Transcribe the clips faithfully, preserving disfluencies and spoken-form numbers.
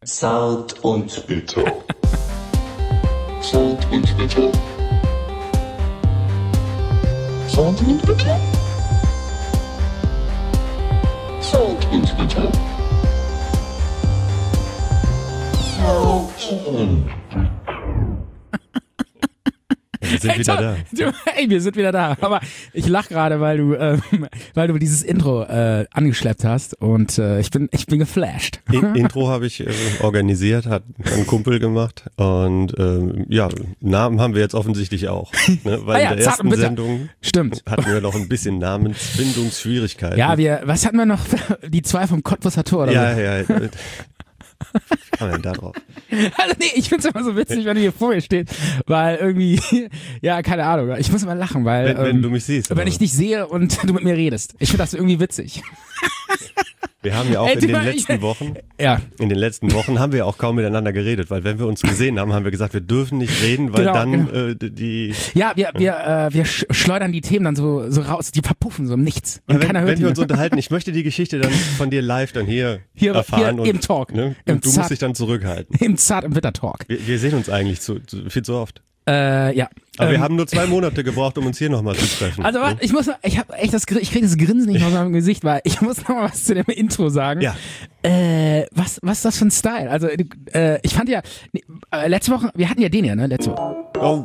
Zart und bitter. Zart und bitter. Zart und bitter. Zart und bitter. Zart und Wir sind Hey, wieder Tom, da. Du, hey, wir sind wieder da. Aber ich lach gerade, weil du, ähm, weil du dieses Intro äh, angeschleppt hast und äh, ich bin, ich bin geflasht. In, Intro habe ich äh, organisiert, hat ein Kumpel gemacht und ähm, ja, Namen haben wir jetzt offensichtlich auch. Ne? Weil Ah ja, in der Zart und ersten bitter. Sendung Stimmt. hatten wir noch ein bisschen Namensfindungsschwierigkeiten. Ja, wir, was hatten wir noch? Die zwei vom Cottbusser Tor oder ja, so? ja. Wie kam denn da drauf? Also nee, ich find's immer so witzig, wenn du hier vor mir stehst, weil irgendwie, ja, keine Ahnung, ich muss immer lachen, weil Wenn, wenn ähm, du mich siehst. wenn oder? ich dich sehe und du mit mir redest. Ich finde das irgendwie witzig. Wir haben ja auch Ey, in du, den ich- letzten Wochen, Ja, in den letzten Wochen haben wir auch kaum miteinander geredet, weil wenn wir uns gesehen haben, haben wir gesagt, wir dürfen nicht reden, weil Genau, dann genau. äh, die ja, wir, wir, äh, wir sch- schleudern die Themen dann so, so raus, die verpuffen so im Nichts. Und Ja, wenn, keiner hört wenn die wir mehr. uns unterhalten, ich möchte die Geschichte dann von dir live dann hier, Hier- erfahren. hier und, im Talk, Ne? im Und du Zart- musst dich dann zurückhalten. Im Zart- und Bitter-Talk. Wir, wir sehen uns eigentlich zu, zu, viel zu oft. Äh, ja. Aber Ähm, wir haben nur zwei Monate gebraucht, um uns hier nochmal zu treffen. Also warte, ich muss, noch- ich habe echt das, Gr- ich kriege das Grinsen nicht aus meinem Gesicht, weil ich muss noch mal was zu dem Intro sagen. Ja. Äh, was, was ist das für ein Style? Also, äh, ich fand ja, nee, äh, letzte Woche, wir hatten ja den ja, ne, letzte Woche. Oh,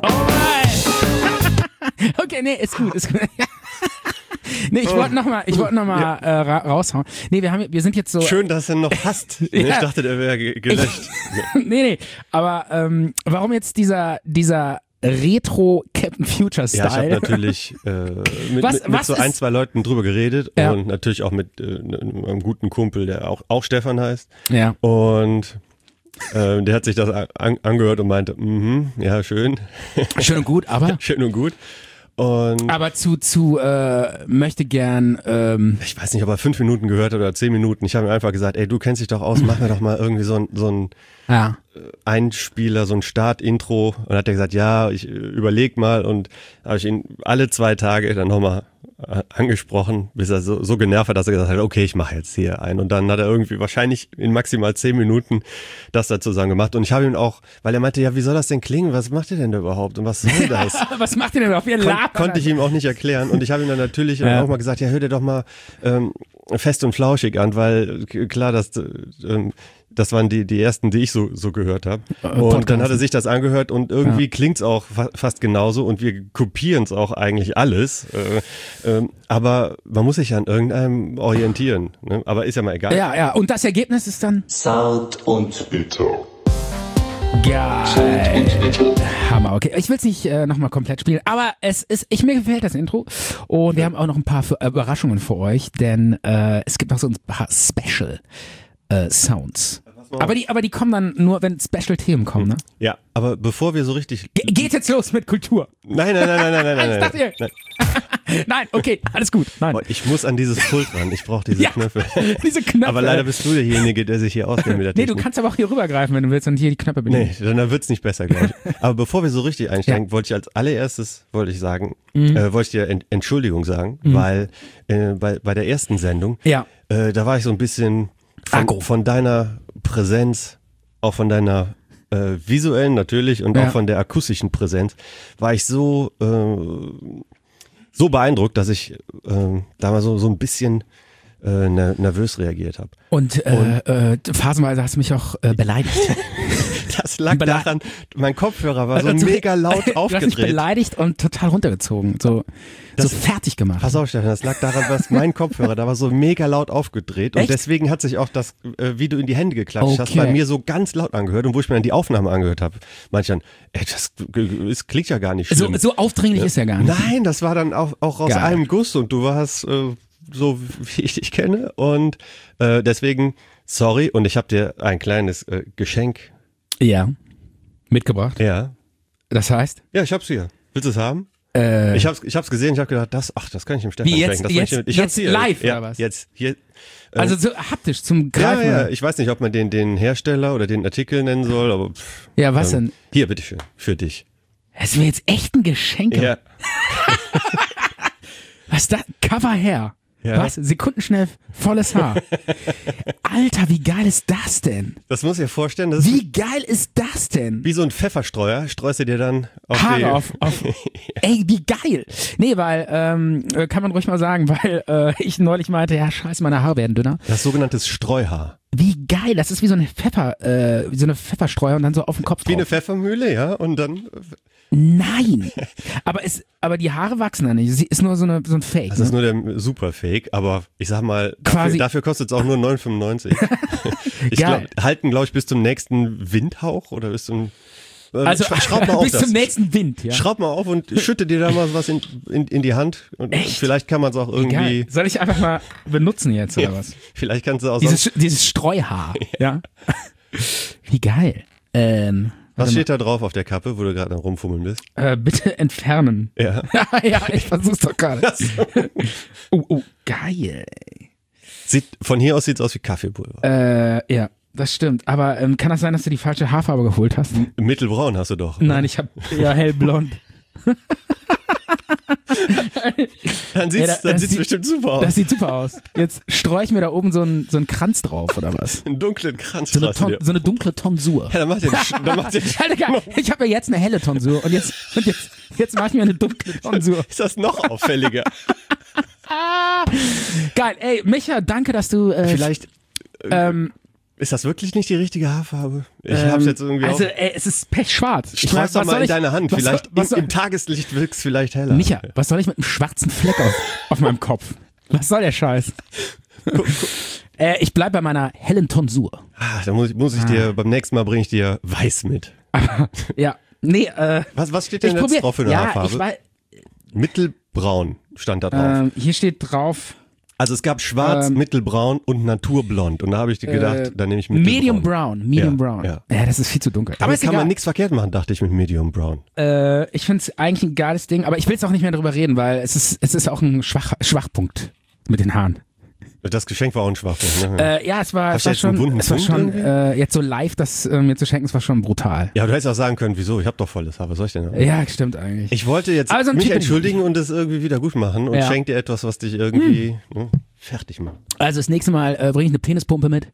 Okay, nee, ist gut, ist gut. Nee, ich wollte noch mal, ich wollte noch mal äh, ra raushauen. Nee, wir haben, wir sind jetzt so. schön, dass du ihn noch hast. Ja. Ich dachte, der wäre ge gelöscht. nee, nee, aber ähm, warum jetzt dieser, dieser Retro Captain Future Ja, ich habe Style? natürlich äh, mit, Was- mit, mit was so ein, ist- zwei Leuten drüber geredet Ja. und natürlich auch mit äh, einem guten Kumpel, der auch, auch Stefan heißt. Ja. Und äh, der hat sich das an, angehört und meinte, mhm, ja, schön, Schön und gut, aber. schön und gut. Und Aber zu, zu, äh, möchte gern, ähm, ich weiß nicht, ob er fünf Minuten gehört hat oder zehn Minuten. Ich habe ihm einfach gesagt, ey, du kennst dich doch aus, mach mir doch mal irgendwie so ein, so ein ja. Einspieler, so ein Start-Intro. Und hat er gesagt, ja, ich äh, überleg mal. Und habe ich ihn alle zwei Tage dann nochmal äh, angesprochen, bis er so, so genervt hat, dass er gesagt hat, okay, ich mache jetzt hier ein. Und dann hat er irgendwie wahrscheinlich in maximal zehn Minuten das da zusammen gemacht. Und ich habe ihn auch, weil er meinte, ja, wie soll das denn klingen? Was macht ihr denn da überhaupt? Und was soll das? Was macht ihr denn auf ihr Kon Labern? konnte ich ihm auch nicht erklären. Und ich habe ihm dann natürlich Ja. auch mal gesagt, ja, hör dir doch mal ähm, fest und flauschig an, weil äh, klar, das, äh, ähm, das waren die, die ersten, die ich so, so gehört habe. Und Podcast. dann hat er sich das angehört und irgendwie klingt's auch fa fast genauso und wir kopieren es auch eigentlich alles. Äh, ähm, aber man muss sich an irgendeinem orientieren. Ne? Aber ist ja mal egal. Ja, ja, und das Ergebnis ist dann Zart und bitter. geil. Hammer, okay. Ich will es nicht äh, nochmal komplett spielen, aber es ist, ich, mir gefällt das Intro und wir haben auch noch ein paar für, äh, Überraschungen für euch, denn äh, es gibt noch so ein paar Special äh, Sounds. Aber die, aber die kommen dann nur, wenn Special-Themen kommen, ne? Ja, aber bevor wir so richtig... Ge geht jetzt los mit Kultur. Nein, nein, nein, nein, nein, nein, nein. Ich dachte, nein, ihr- nein. Nein, okay, alles gut. Nein. Oh, ich muss an dieses Pult ran. Ich brauche diese Ja, Knöpfe. diese Knöpfe. Aber leider bist du derjenige, der sich hier auskennt mit der Nee, Technik. du kannst aber auch hier rübergreifen, wenn du willst und hier die Knöpfe bedienen. Nee, dann wird's nicht besser gleich. Aber bevor wir so richtig einsteigen, wollte ich als allererstes, wollte ich sagen, Mhm. äh, wollte ich dir Ent Entschuldigung sagen, weil äh, bei, bei der ersten Sendung, Ja. äh, da war ich so ein bisschen Akku. von, von deiner Präsenz, auch von deiner äh, visuellen natürlich und Ja. auch von der akustischen Präsenz, war ich so äh, so beeindruckt, dass ich äh, da mal so, so ein bisschen äh, ner nervös reagiert habe. Und, äh, äh, phasenweise hast du mich auch äh, beleidigt. Das lag Bele- daran, mein Kopfhörer war so Also, mega laut Du hast mich aufgedreht. beleidigt und total runtergezogen, so, Das- so fertig gemacht. Pass auf, Stefan, das lag daran, dass mein Kopfhörer, da war so mega laut aufgedreht und Echt? deswegen hat sich auch das, äh, wie du in die Hände geklatscht hast, Okay. bei mir so ganz laut angehört und wo ich mir dann die Aufnahme angehört habe, manche dann, ey, das, das klingt ja gar nicht So, schlimm. so aufdringlich ist er gar nicht. Nein, das war dann auch, auch aus Geil. einem Guss und du warst äh, so, wie ich dich kenne und äh, deswegen, sorry und ich habe dir ein kleines äh, Geschenk, Ja. Mitgebracht. ja, Das heißt? ja, ich hab's hier. Willst du es haben? Äh, Ich hab's, ich hab's gesehen, ich habe gedacht, das, ach, das kann ich dem Stefan Wie, jetzt- schenken. Das bring jetzt- ich, ich jetzt hab's hier. live, ja, oder was? Jetzt, hier. äh, also so haptisch zum ja, Greifen. ja, ich weiß nicht, ob man den, den Hersteller oder den Artikel nennen soll, aber pff, Ja, was ähm, denn? Hier, bitteschön, für dich. Das ist mir jetzt echt ein Geschenk. Ja, Was ist das? Cover her. Ja. Was? Sekundenschnell volles Haar. Alter, wie geil ist das denn? Das muss ich dir vorstellen, das ist Wie geil ist das denn? wie so ein Pfefferstreuer, streust du dir dann auf Haare die... auf, auf. Ey, wie geil. Nee, weil, ähm, äh, kann man ruhig mal sagen, weil äh, ich neulich meinte, ja scheiße, meine Haare werden dünner. Das sogenannte Streuhaar. Wie geil, das ist wie so eine Pfeffer, äh, wie so eine Pfefferstreuer und dann so auf dem Kopf Wie eine drauf. Pfeffermühle, ja, und dann... Nein. Aber es, aber die Haare wachsen da nicht. Sie ist nur so, eine, so ein Fake. Das ist ne? nur der Superfake, aber ich sag mal, Quasi- dafür, dafür kostet es auch nur neun fünfundneunzig. Ich Geil. glaub, halten, glaube ich, bis zum nächsten Windhauch oder bis zum... Äh, Also sch- schraub mal auf bis das. zum nächsten Wind, ja. Schraub mal auf und schütte dir da mal was in, in, in die Hand. Und Echt? vielleicht kann man es auch irgendwie... Geil. Soll ich einfach mal benutzen jetzt oder Ja, was? vielleicht kannst du auch sonst... Dieses, dieses Streuhaar, ja. Wie geil. Ähm, Was warte steht da drauf auf der Kappe, wo du gerade am rumfummeln bist? mal. Äh, bitte entfernen. Ja. Ja, ich versuch's doch gerade. Oh, oh, geil. Sieht, von hier aus sieht es aus wie Kaffeepulver. Äh, ja, das stimmt. Aber ähm, kann das sein, dass du die falsche Haarfarbe geholt hast? Mittelbraun hast du doch. Nein, ich habe ja hellblond. Dann sieht's, Ja, da- dann das sieht's sieht- bestimmt super aus. Das sieht super aus. Jetzt streue ich mir da oben so einen so einen Kranz drauf oder was? Einen dunklen Kranz So eine, strahlst du Ton, dir. so eine dunkle Tonsur. Ja, dann macht ihr dann macht ihr Alter, geil. Ich habe ja jetzt eine helle Tonsur und jetzt und jetzt jetzt mache ich mir eine dunkle Tonsur. Ist das noch auffälliger? Geil. Ey, Micha, danke, dass du äh, Vielleicht ähm, ist das wirklich nicht die richtige Haarfarbe? Ich ähm, hab's jetzt irgendwie also auch. ey, es ist pechschwarz. Ich Streich doch was mal soll in ich- deine Hand. was Vielleicht soll, was im, soll, im Tageslicht wirkst vielleicht heller. Micha, was soll ich mit einem schwarzen Fleck auf, auf meinem Kopf? Was soll der Scheiß? äh, ich bleib bei meiner hellen Tonsur. Ah, da muss ich, muss ich dir, beim nächsten Mal bringe ich dir weiß mit. Ja, nee, äh, Was, was steht denn ich jetzt probier. drauf für eine ja, Haarfarbe? ich weiß, Mittelbraun stand da drauf. ähm, hier steht drauf Also es gab schwarz, ähm, mittelbraun und naturblond. Und da habe ich dir gedacht, äh, dann nehme ich mittelbraun. Medium Brown. Medium Ja, Brown. ja. Ja. das ist viel zu dunkel. Aber Damit ist kann egal. man nichts verkehrt machen, dachte ich mit Medium Brown. Äh, ich finde es eigentlich ein geiles Ding, aber ich will jetzt auch nicht mehr drüber reden, weil es ist, es ist auch ein Schwach, Schwachpunkt mit den Haaren. Das Geschenk war auch ein Schwachpunkt. Ne? Äh, ja, es war, Hast es du war jetzt einen schon, bunten es war Punkt schon irgendwie? äh, jetzt so live, das äh, mir zu schenken, es war schon brutal. Ja, du hättest auch sagen können, wieso, ich habe doch volles Haar, was soll ich denn haben? Ja, stimmt eigentlich. Ich wollte jetzt Aber so ein mich Typ bin ich entschuldigen und es irgendwie wieder gut machen und Ja. schenk dir etwas, was dich irgendwie ne, fertig macht. Also das nächste Mal äh, bringe ich eine Penispumpe mit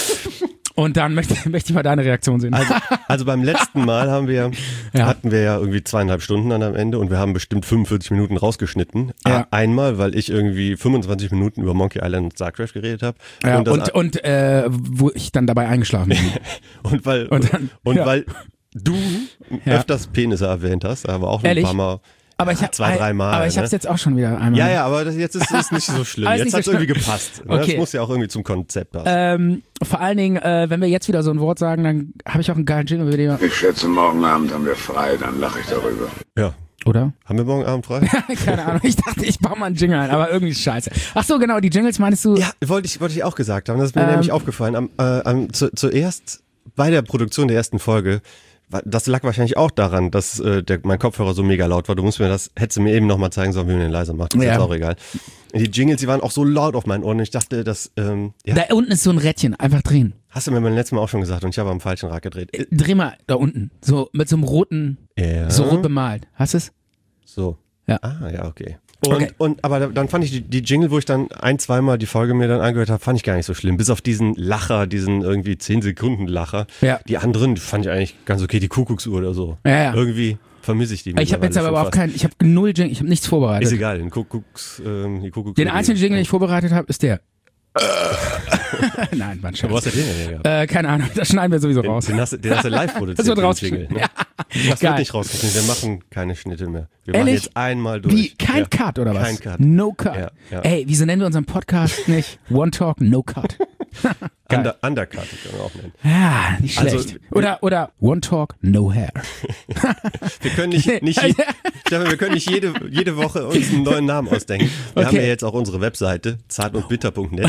und dann möchte, möchte ich mal deine Reaktion sehen. Also, also beim letzten Mal haben wir, Ja. hatten wir ja irgendwie zweieinhalb Stunden dann am Ende und wir haben bestimmt fünfundvierzig Minuten rausgeschnitten. Ja. Einmal, weil ich irgendwie fünfundzwanzig Minuten über Monkey Island und StarCraft geredet habe. ja, und, das- und und äh, wo ich dann dabei eingeschlafen bin. und weil, und dann- und ja. weil du Ja. öfters Penisse erwähnt hast, aber auch noch Ehrlich? ein paar Mal. Aber ich hab, Zwei, dreimal, Aber ich ne? habe es jetzt auch schon wieder einmal. Ja, ja, aber das, jetzt ist es nicht so schlimm. Alles Jetzt nicht hat es so irgendwie schlimm. gepasst. Ne? Okay. Das muss ja auch irgendwie zum Konzept passen. Ähm, vor allen Dingen, äh, wenn wir jetzt wieder so ein Wort sagen, dann habe ich auch einen geilen Jingle, über den wir, Ich schätze, morgen Abend haben wir frei, dann lache ich darüber. ja. oder? Haben wir morgen Abend frei? Keine Ahnung, ich dachte, ich baue mal einen Jingle ein, aber irgendwie ist scheiße. Ach so, genau, die Jingles meinst du? Ja, wollte ich, wollte ich auch gesagt haben. Das ist mir Ähm. nämlich aufgefallen. Am, äh, am, zu, zuerst bei der Produktion der ersten Folge, wa- das lag wahrscheinlich auch daran, dass äh, der, mein Kopfhörer so mega laut war. Du musst mir das, hättest du mir eben nochmal zeigen sollen, wie man den leiser macht. Das ist Ja. jetzt auch egal. Die Jingles, die waren auch so laut auf meinen Ohren. Ich dachte, das, ähm, ja, Da unten ist so ein Rädchen, einfach drehen. hast du mir beim letzten Mal auch schon gesagt und ich habe am falschen Rad gedreht. Äh, Dreh mal da unten, so mit so einem roten, Ja. so rot bemalt. Hast du es? So. Ja. Ah, ja, okay. Und, Okay. und aber da- dann fand ich die, die Jingle, wo ich dann ein, zweimal die Folge mir dann angehört habe, fand ich gar nicht so schlimm. Bis auf diesen Lacher, diesen irgendwie zehn Sekunden Lacher. Ja. Die anderen fand ich eigentlich ganz okay, die Kuckucksuhr oder so. Ja, ja. Irgendwie vermisse ich die. Ich habe jetzt aber mittlerweile überhaupt schon keinen, ich habe null Jingle, ich habe nichts fast. Ist vorbereitet. egal, den Kuckucks, ähm, die Kuckucksuhr. Den einzigen die- Jingle, den ich vorbereitet habe, ist der. Nein, war ein Wo hast Scherz. du den denn gehabt? Äh, keine Ahnung, das schneiden wir sowieso Den, raus. den, hast, du- den hast du live produziert. Das wird den rausgeschnitten. Jingle, ne? Das Geil. wird nicht rausgeschnitten, wir machen keine Schnitte mehr. Wir Ehrlich? machen jetzt einmal durch. Wie? Kein ja. Cut oder was? Kein Cut. No Cut. Ja, ja. Ey, wieso nennen wir unseren Podcast nicht One Talk, No Cut? Geil. Under, Undercut, können wir auch nennen. Ja, nicht Also, schlecht. oder, oder One Talk, No Hair. Wir können nicht, nicht je, Stefan, wir können nicht jede, jede Woche uns einen neuen Namen ausdenken. Wir Okay. haben ja jetzt auch unsere Webseite, zartundbitter punkt net.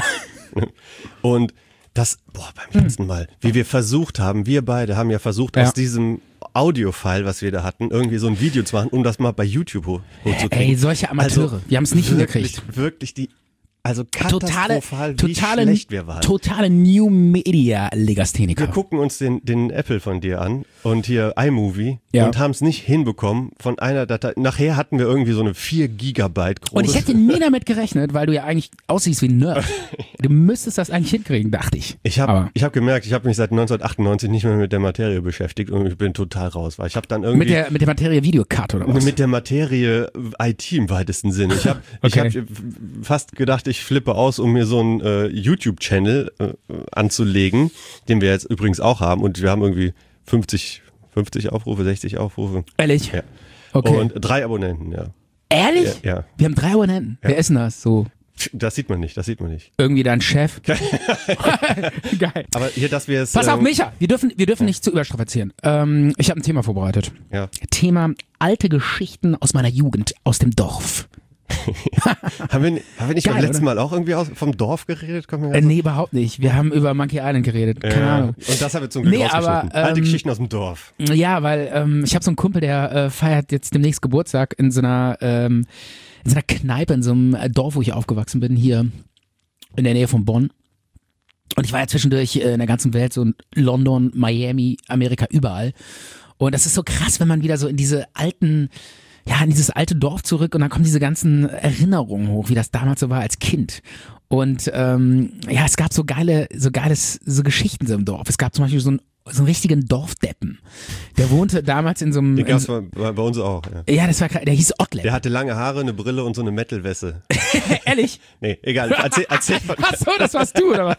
Und das, boah, beim letzten Mal, wie wir versucht haben, wir beide haben ja versucht, Ja. aus diesem Audio-File, was wir da hatten, irgendwie so ein Video zu machen, um das mal bei YouTube hoch, hochzukriegen. Ey, solche Amateure. Wir haben es nicht wirklich, hingekriegt. Wirklich die Also totale, katastrophal, wie totale, schlecht wir waren. totale New Media Legastheniker. Wir gucken uns den, den Apple von dir an und hier iMovie Ja. und haben es nicht hinbekommen von einer Datei. Nachher hatten wir irgendwie so eine vier Gigabyte große. Und ich hätte nie damit gerechnet, weil du ja eigentlich aussiehst wie ein Nerd. Du müsstest das eigentlich hinkriegen, dachte ich. Ich habe Aber ich hab gemerkt, ich habe mich seit neunzehnhundertachtundneunzig nicht mehr mit der Materie beschäftigt und ich bin total raus, weil ich habe dann irgendwie mit der, mit der Materie Videokarte oder was? mit der Materie I T im weitesten Sinne. Ich habe ich Okay. hab fast gedacht, ich flippe aus, um mir so einen äh, YouTube-Channel äh, anzulegen, den wir jetzt übrigens auch haben und wir haben irgendwie fünfzig, fünfzig Aufrufe, sechzig Aufrufe. Ehrlich? Ja. Okay. Und drei Abonnenten, ja. Ehrlich? Ja, ja. Wir haben drei Abonnenten. Wer ist denn das? So Das sieht man nicht, das sieht man nicht. irgendwie dein Chef? Geil. Aber hier, dass wir es... Pass auf, ähm, Micha, wir dürfen, wir dürfen nicht zu überstrapazieren. Ähm, ich habe ein Thema vorbereitet. Ja. Thema alte Geschichten aus meiner Jugend, aus dem Dorf. Haben wir, haben wir nicht Geil, beim letzten oder? Mal auch irgendwie aus, vom Dorf geredet? Kommt mir Äh, gerade so- nee, überhaupt nicht. Wir haben über Monkey Island geredet. Keine Ja. Ahnung. Und das haben wir zum Glück Nee, aber, rausgeschnitten. Alte ähm, Geschichten aus dem Dorf. Ja, weil ähm, ich habe so einen Kumpel, der äh, feiert jetzt demnächst Geburtstag in so einer ähm, in so einer Kneipe in so einem äh, Dorf, wo ich aufgewachsen bin, hier in der Nähe von Bonn. Und ich war ja zwischendurch äh, in der ganzen Welt, so in London, Miami, Amerika, überall. Und das ist so krass, wenn man wieder so in diese alten, ja, in dieses alte Dorf zurück und dann kommen diese ganzen Erinnerungen hoch, wie das damals so war als Kind. Und ähm, ja, es gab so geile, so geiles, so Geschichten so im Dorf. Es gab zum Beispiel so einen, so einen richtigen Dorfdeppen. Der wohnte damals in so einem. Den in, gab's bei, bei bei uns auch. Ja. ja, das war der hieß Ottleb. Der hatte lange Haare, eine Brille und so eine Metal-Weste. Ehrlich? Nee, egal. Erzähl, erzähl, von, Ach so, das warst du, oder was?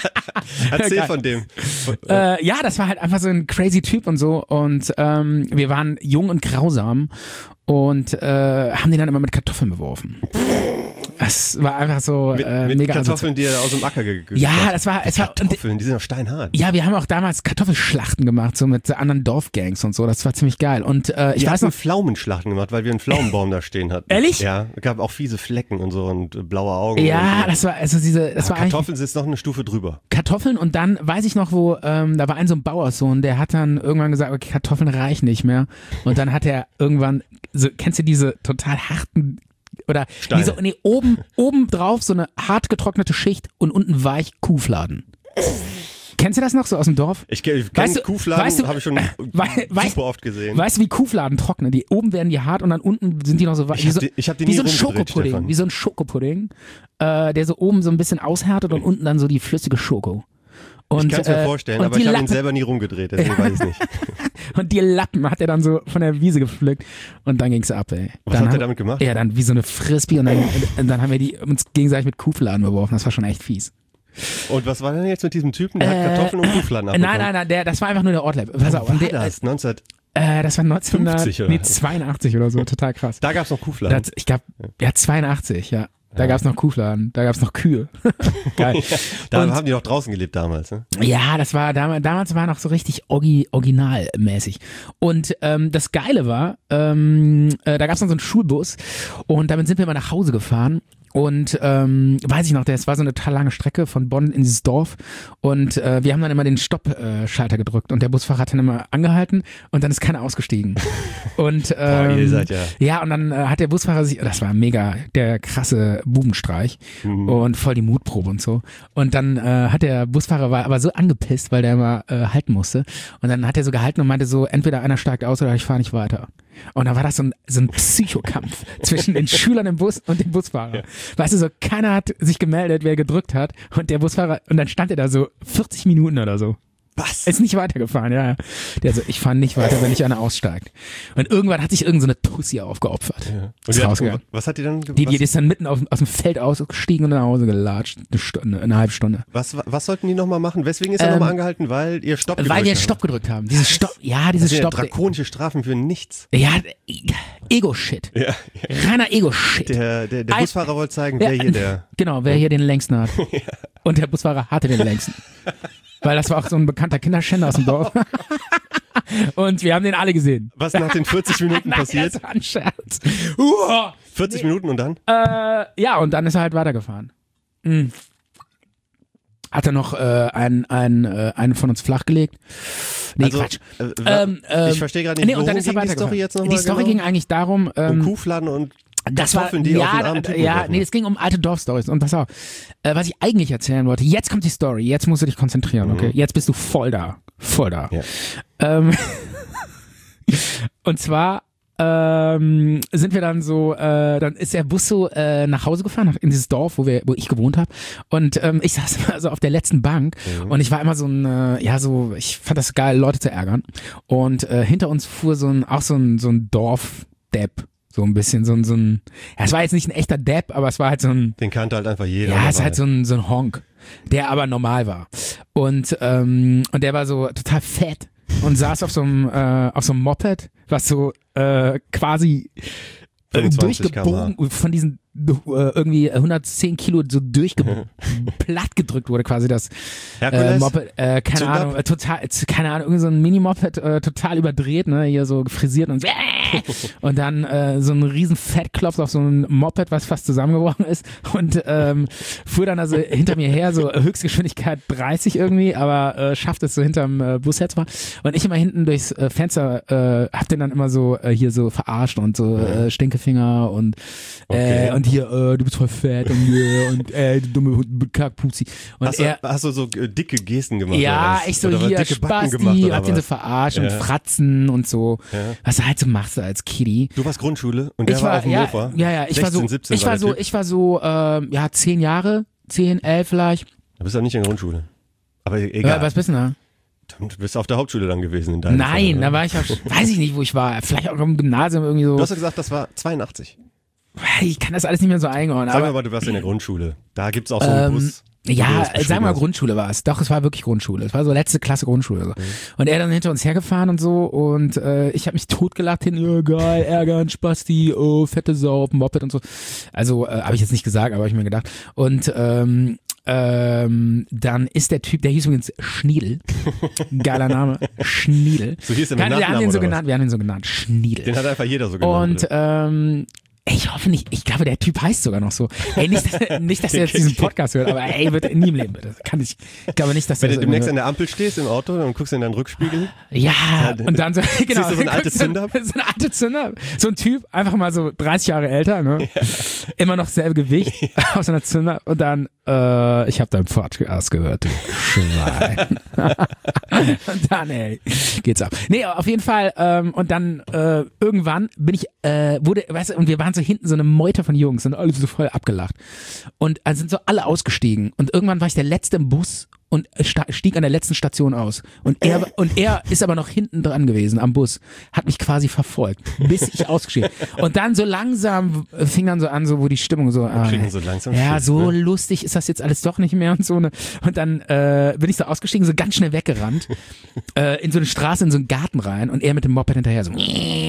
erzähl Geil. von dem. Äh, ja, das war halt einfach so ein crazy Typ und so. Und ähm, wir waren jung und grausam und äh, haben den dann immer mit Kartoffeln beworfen. Das war einfach so Mit, äh, mit mega Kartoffeln, die er aus dem Acker ge- ge- Ja, das war, es war, und, Kartoffeln, die sind doch steinhart. ja, wir haben auch damals Kartoffelschlachten gemacht, so mit anderen Dorfgangs und so. Das war ziemlich geil. Und äh, ich Wir weiß hatten noch, Pflaumenschlachten gemacht, weil wir einen Pflaumenbaum da stehen hatten. Ehrlich? Ja, es gab auch fiese Flecken und so und äh, blaue Augen. ja, und so. das war, also diese, das Aber war eigentlich Kartoffeln sind jetzt noch eine Stufe drüber. Kartoffeln und dann weiß ich noch, wo, ähm, da war ein so ein Bauerssohn, der hat dann irgendwann gesagt, okay, Kartoffeln reichen nicht mehr. Und dann hat er irgendwann, so, kennst du diese total harten, oder Steine. diese, nee, oben, oben drauf so eine hart getrocknete Schicht und unten weich Kuhfladen. Kennst du das noch so aus dem Dorf? Ich kenne Weißt du- Kuhfladen, weißt du- habe ich schon wei- weißt- super oft gesehen. Weißt du, wie Kuhfladen trocknen? Die oben werden die hart und dann unten sind die noch so weich. Ich Wie hab so, die- ich hab die wie nie so ein rumgedreht, Schokopudding. Stefan. Wie so ein Schokopudding, äh, der so oben so ein bisschen aushärtet und unten dann so die flüssige Schoko. Und, ich kann es mir äh, vorstellen, und aber die ich habe ihn Lappen- selber nie rumgedreht, deswegen weiß ich nicht. Und die Lappen hat er dann so von der Wiese gepflückt und dann ging's ab, ey. Was dann hat er haben- damit gemacht? Ja, dann wie so eine Frisbee und dann, und dann haben wir die uns gegenseitig mit Kuhfladen beworfen. Das war schon echt fies. Und was war denn jetzt mit diesem Typen? Der hat Kartoffeln und Kuhfladen Äh, abbekommen. nein, nein, nein, der, das war einfach nur der Ortlab. Pass auf. Wann Und war der, das? neunzehn äh, das war fünfzig oder? neunzehnhundertzweiundachtzig oder so, total krass. Da gab's noch Kuhfladen. Das, ich glaube, ja, zweiundachtzig, ja. Da gab's noch Kuhfladen, da gab's noch Kühe. Geil. Da Und- haben die noch draußen gelebt damals. Ne? Ja, das war damals, damals war noch so richtig orgi, originalmäßig. Und ähm, das Geile war, ähm, äh, da gab es dann so einen Schulbus und damit sind wir mal nach Hause gefahren. Und ähm, weiß ich noch, das war so eine total lange Strecke von Bonn in dieses Dorf und äh, wir haben dann immer den Stopp-Schalter gedrückt und der Busfahrer hat dann immer angehalten und dann ist keiner ausgestiegen. Und ähm, Boah, ihr seid ja- ja, und dann äh, hat der Busfahrer sich, das war mega der krasse Bubenstreich Mhm. und voll die Mutprobe und so. Und dann äh, hat der Busfahrer war aber so angepisst, weil der immer äh, halten musste. Und dann hat er so gehalten und meinte so, entweder einer steigt aus oder ich fahre nicht weiter. Und dann war das so ein, so ein Psychokampf zwischen den Schülern im Bus und dem Busfahrer. Ja. Weißt du, so keiner hat sich gemeldet, wer gedrückt hat. Und der Busfahrer, und dann stand er da so vierzig Minuten oder so. Was? Ist nicht weitergefahren, ja. ja. Der so, ich fahre nicht weiter, wenn nicht einer aussteigt. Und irgendwann hat sich irgend so eine Tussi aufgeopfert. Ja. Und Ist die hat, rausgegangen. was hat die dann Die, die was, ist dann mitten auf, aus dem Feld ausgestiegen und nach Hause gelatscht. Eine Stunde, eine halbe Stunde. was, was sollten die nochmal machen? Weswegen ist er Ähm, nochmal angehalten? Weil ihr Stopp gedrückt Weil wir habt. Stopp gedrückt haben. Dieses Stopp, ja, dieses Das sind ja Stopp. drakonische Strafen für nichts. Ja, Ego-Shit. Ja, Reiner Ego-Shit. der, der, der Ein- Busfahrer wollte zeigen, Ja, wer hier der... Genau, wer hier den längsten hat. Und der Busfahrer hatte den längsten. Weil das war auch so ein bekannter Kinderschänder aus dem Dorf. Und wir haben den alle gesehen. Was nach den vierzig Minuten Nein, passiert? das war ein Scherz. Uah. vierzig Minuten und dann? Äh, ja, und dann ist er halt weitergefahren. Mhm. Hat er noch äh, einen, einen, äh, einen von uns flachgelegt? Nee, Also, Quatsch. äh, wa- Ähm, ähm, ich verstehe gerade nicht, nee, und worum dann ist er ging die weitergefahren. Story jetzt nochmal Die Story genau? ging eigentlich darum, Um ähm, Kuhfladen und Das war, Kartoffeln, die auf den ja, armen Typen ja, geworfen nee, es ging um alte Dorfstories. Und pass auf, äh, was ich eigentlich erzählen wollte, jetzt kommt die Story, jetzt musst du dich konzentrieren, okay? Jetzt bist du voll da, voll da. Ja. Ähm, und zwar ähm, sind wir dann so, äh, dann ist der Bus so äh, nach Hause gefahren, in dieses Dorf, wo wir, wo ich gewohnt habe. Und ähm, ich saß immer so auf der letzten Bank Mhm. und ich war immer so ein, äh, ja so, ich fand das geil, Leute zu ärgern. Und äh, hinter uns fuhr so ein, auch so ein, so ein Dorf-Depp. So ein bisschen, so ein, so ein, ja, es war jetzt nicht ein echter Depp, aber es war halt so ein, Den kannte halt einfach jeder. ja, es ist normal. halt so ein, so ein Honk, der aber normal war. Und, ähm, und der war so total fett und saß auf so einem, äh, auf so einem Moped, was so äh, quasi äh, fünfundzwanzig durchgebogen von diesen äh, irgendwie hundertzehn Kilo so durchgeplatt gedrückt wurde, quasi das äh, Herkules? Moped, äh, keine Zündab? Ahnung, äh, total, äh, keine Ahnung, irgendwie so ein Mini-Moped, äh, total überdreht, ne, hier so frisiert und so, und dann äh, so ein riesen Fettklopf auf so ein Moped, was fast zusammengebrochen ist und ähm, fuhr dann also hinter mir her, so Höchstgeschwindigkeit dreißig irgendwie, aber äh, schafft es so hinterm äh, Bus herzufahren und ich immer hinten durchs äh, Fenster äh, hab den dann immer so äh, hier so verarscht und so äh, Stinkefinger und Okay. äh, und hier, äh, du bist voll fett und hier und äh, du dumme Kackpuzi. Und Hast, er, du, hast du so äh, dicke Gesten gemacht? ja, oder was? ich so Oder was, hier dicke Backen gemacht, Spasti, oder hab den so was? verarscht Ja. und Fratzen und so, Ja. was du halt so machst als Kiddie. Du warst Grundschule und der Ich war, war, auf dem ja, Mofa. ja, ja, ich war so, sechzehn, siebzehn ich war der so, Typ. ich war so, ähm, ja, zehn Jahre, zehn, elf vielleicht. Du bist ja nicht in der Grundschule. Aber Ja, egal. was bist du da? Du bist auf der Hauptschule dann gewesen in deinem Nein, Fall, da ne? war ich auch, weiß ich nicht, wo ich war. Vielleicht auch im Gymnasium irgendwie so. Du hast ja gesagt, das war zweiundachtzig. Ich kann das alles nicht mehr so einordnen. Sagen wir Aber, mal, du warst in der Grundschule. Da gibt's auch so einen ähm, Bus. wo du ja, das sagen wir mal beschrieben hast. Grundschule war es. Doch, es war wirklich Grundschule. Es war so letzte Klasse Grundschule. So. Und er dann hinter uns hergefahren und so und äh, ich habe mich totgelacht hin, ja, geil, ärgern, Spasti, oh, fette Sau auf dem Moped und so. Also äh, habe ich jetzt nicht gesagt, aber habe ich mir gedacht. Und ähm, ähm, dann ist der Typ, der hieß übrigens Schniedel. Geiler Name. Schniedel. So hieß er mit Kann, wir haben Nachnamen ihn so oder was? genannt, wir haben ihn so genannt. Schniedel. Den hat einfach jeder so genannt. Und oder? ähm, ich hoffe nicht, ich glaube, der Typ heißt sogar noch so. Ey, nicht, nicht dass er jetzt diesen Podcast hört, aber ey, wird nie im Leben, bitte. Kann ich, ich glaube nicht, dass Wenn er du das demnächst irgendwie an der Ampel stehst im Auto und guckst in deinen Rückspiegel. ja, und dann so, genau. Siehst du so ein altes so, Zünder? so ein alter Zünder. So ein Typ, einfach mal so dreißig Jahre älter, ne? Immer noch selbe Gewicht, aus so einer Zünder. Und dann, äh, ich habe deinen Podcast gehört, du Schwein. Und dann, ey, geht's ab. Nee, auf jeden Fall, ähm, und dann, äh, irgendwann bin ich, äh, wurde, weißt du, und wir waren so hinten so eine Meute von Jungs und alle so voll abgelacht. Und dann sind so alle ausgestiegen. Und irgendwann war ich der Letzte im Bus und sta- stieg an der letzten Station aus. Und er, und er ist aber noch hinten dran gewesen am Bus, hat mich quasi verfolgt, bis ich ausgestiegen. Und dann so langsam fing dann so an, so wo die Stimmung so, ah, kriegen so langsam ja, Schiss, so ne? lustig ist das jetzt alles doch nicht mehr und so. Ne? Und dann äh, bin ich so ausgestiegen, so ganz schnell weggerannt, äh, in so eine Straße, in so einen Garten rein und er mit dem Moped hinterher so.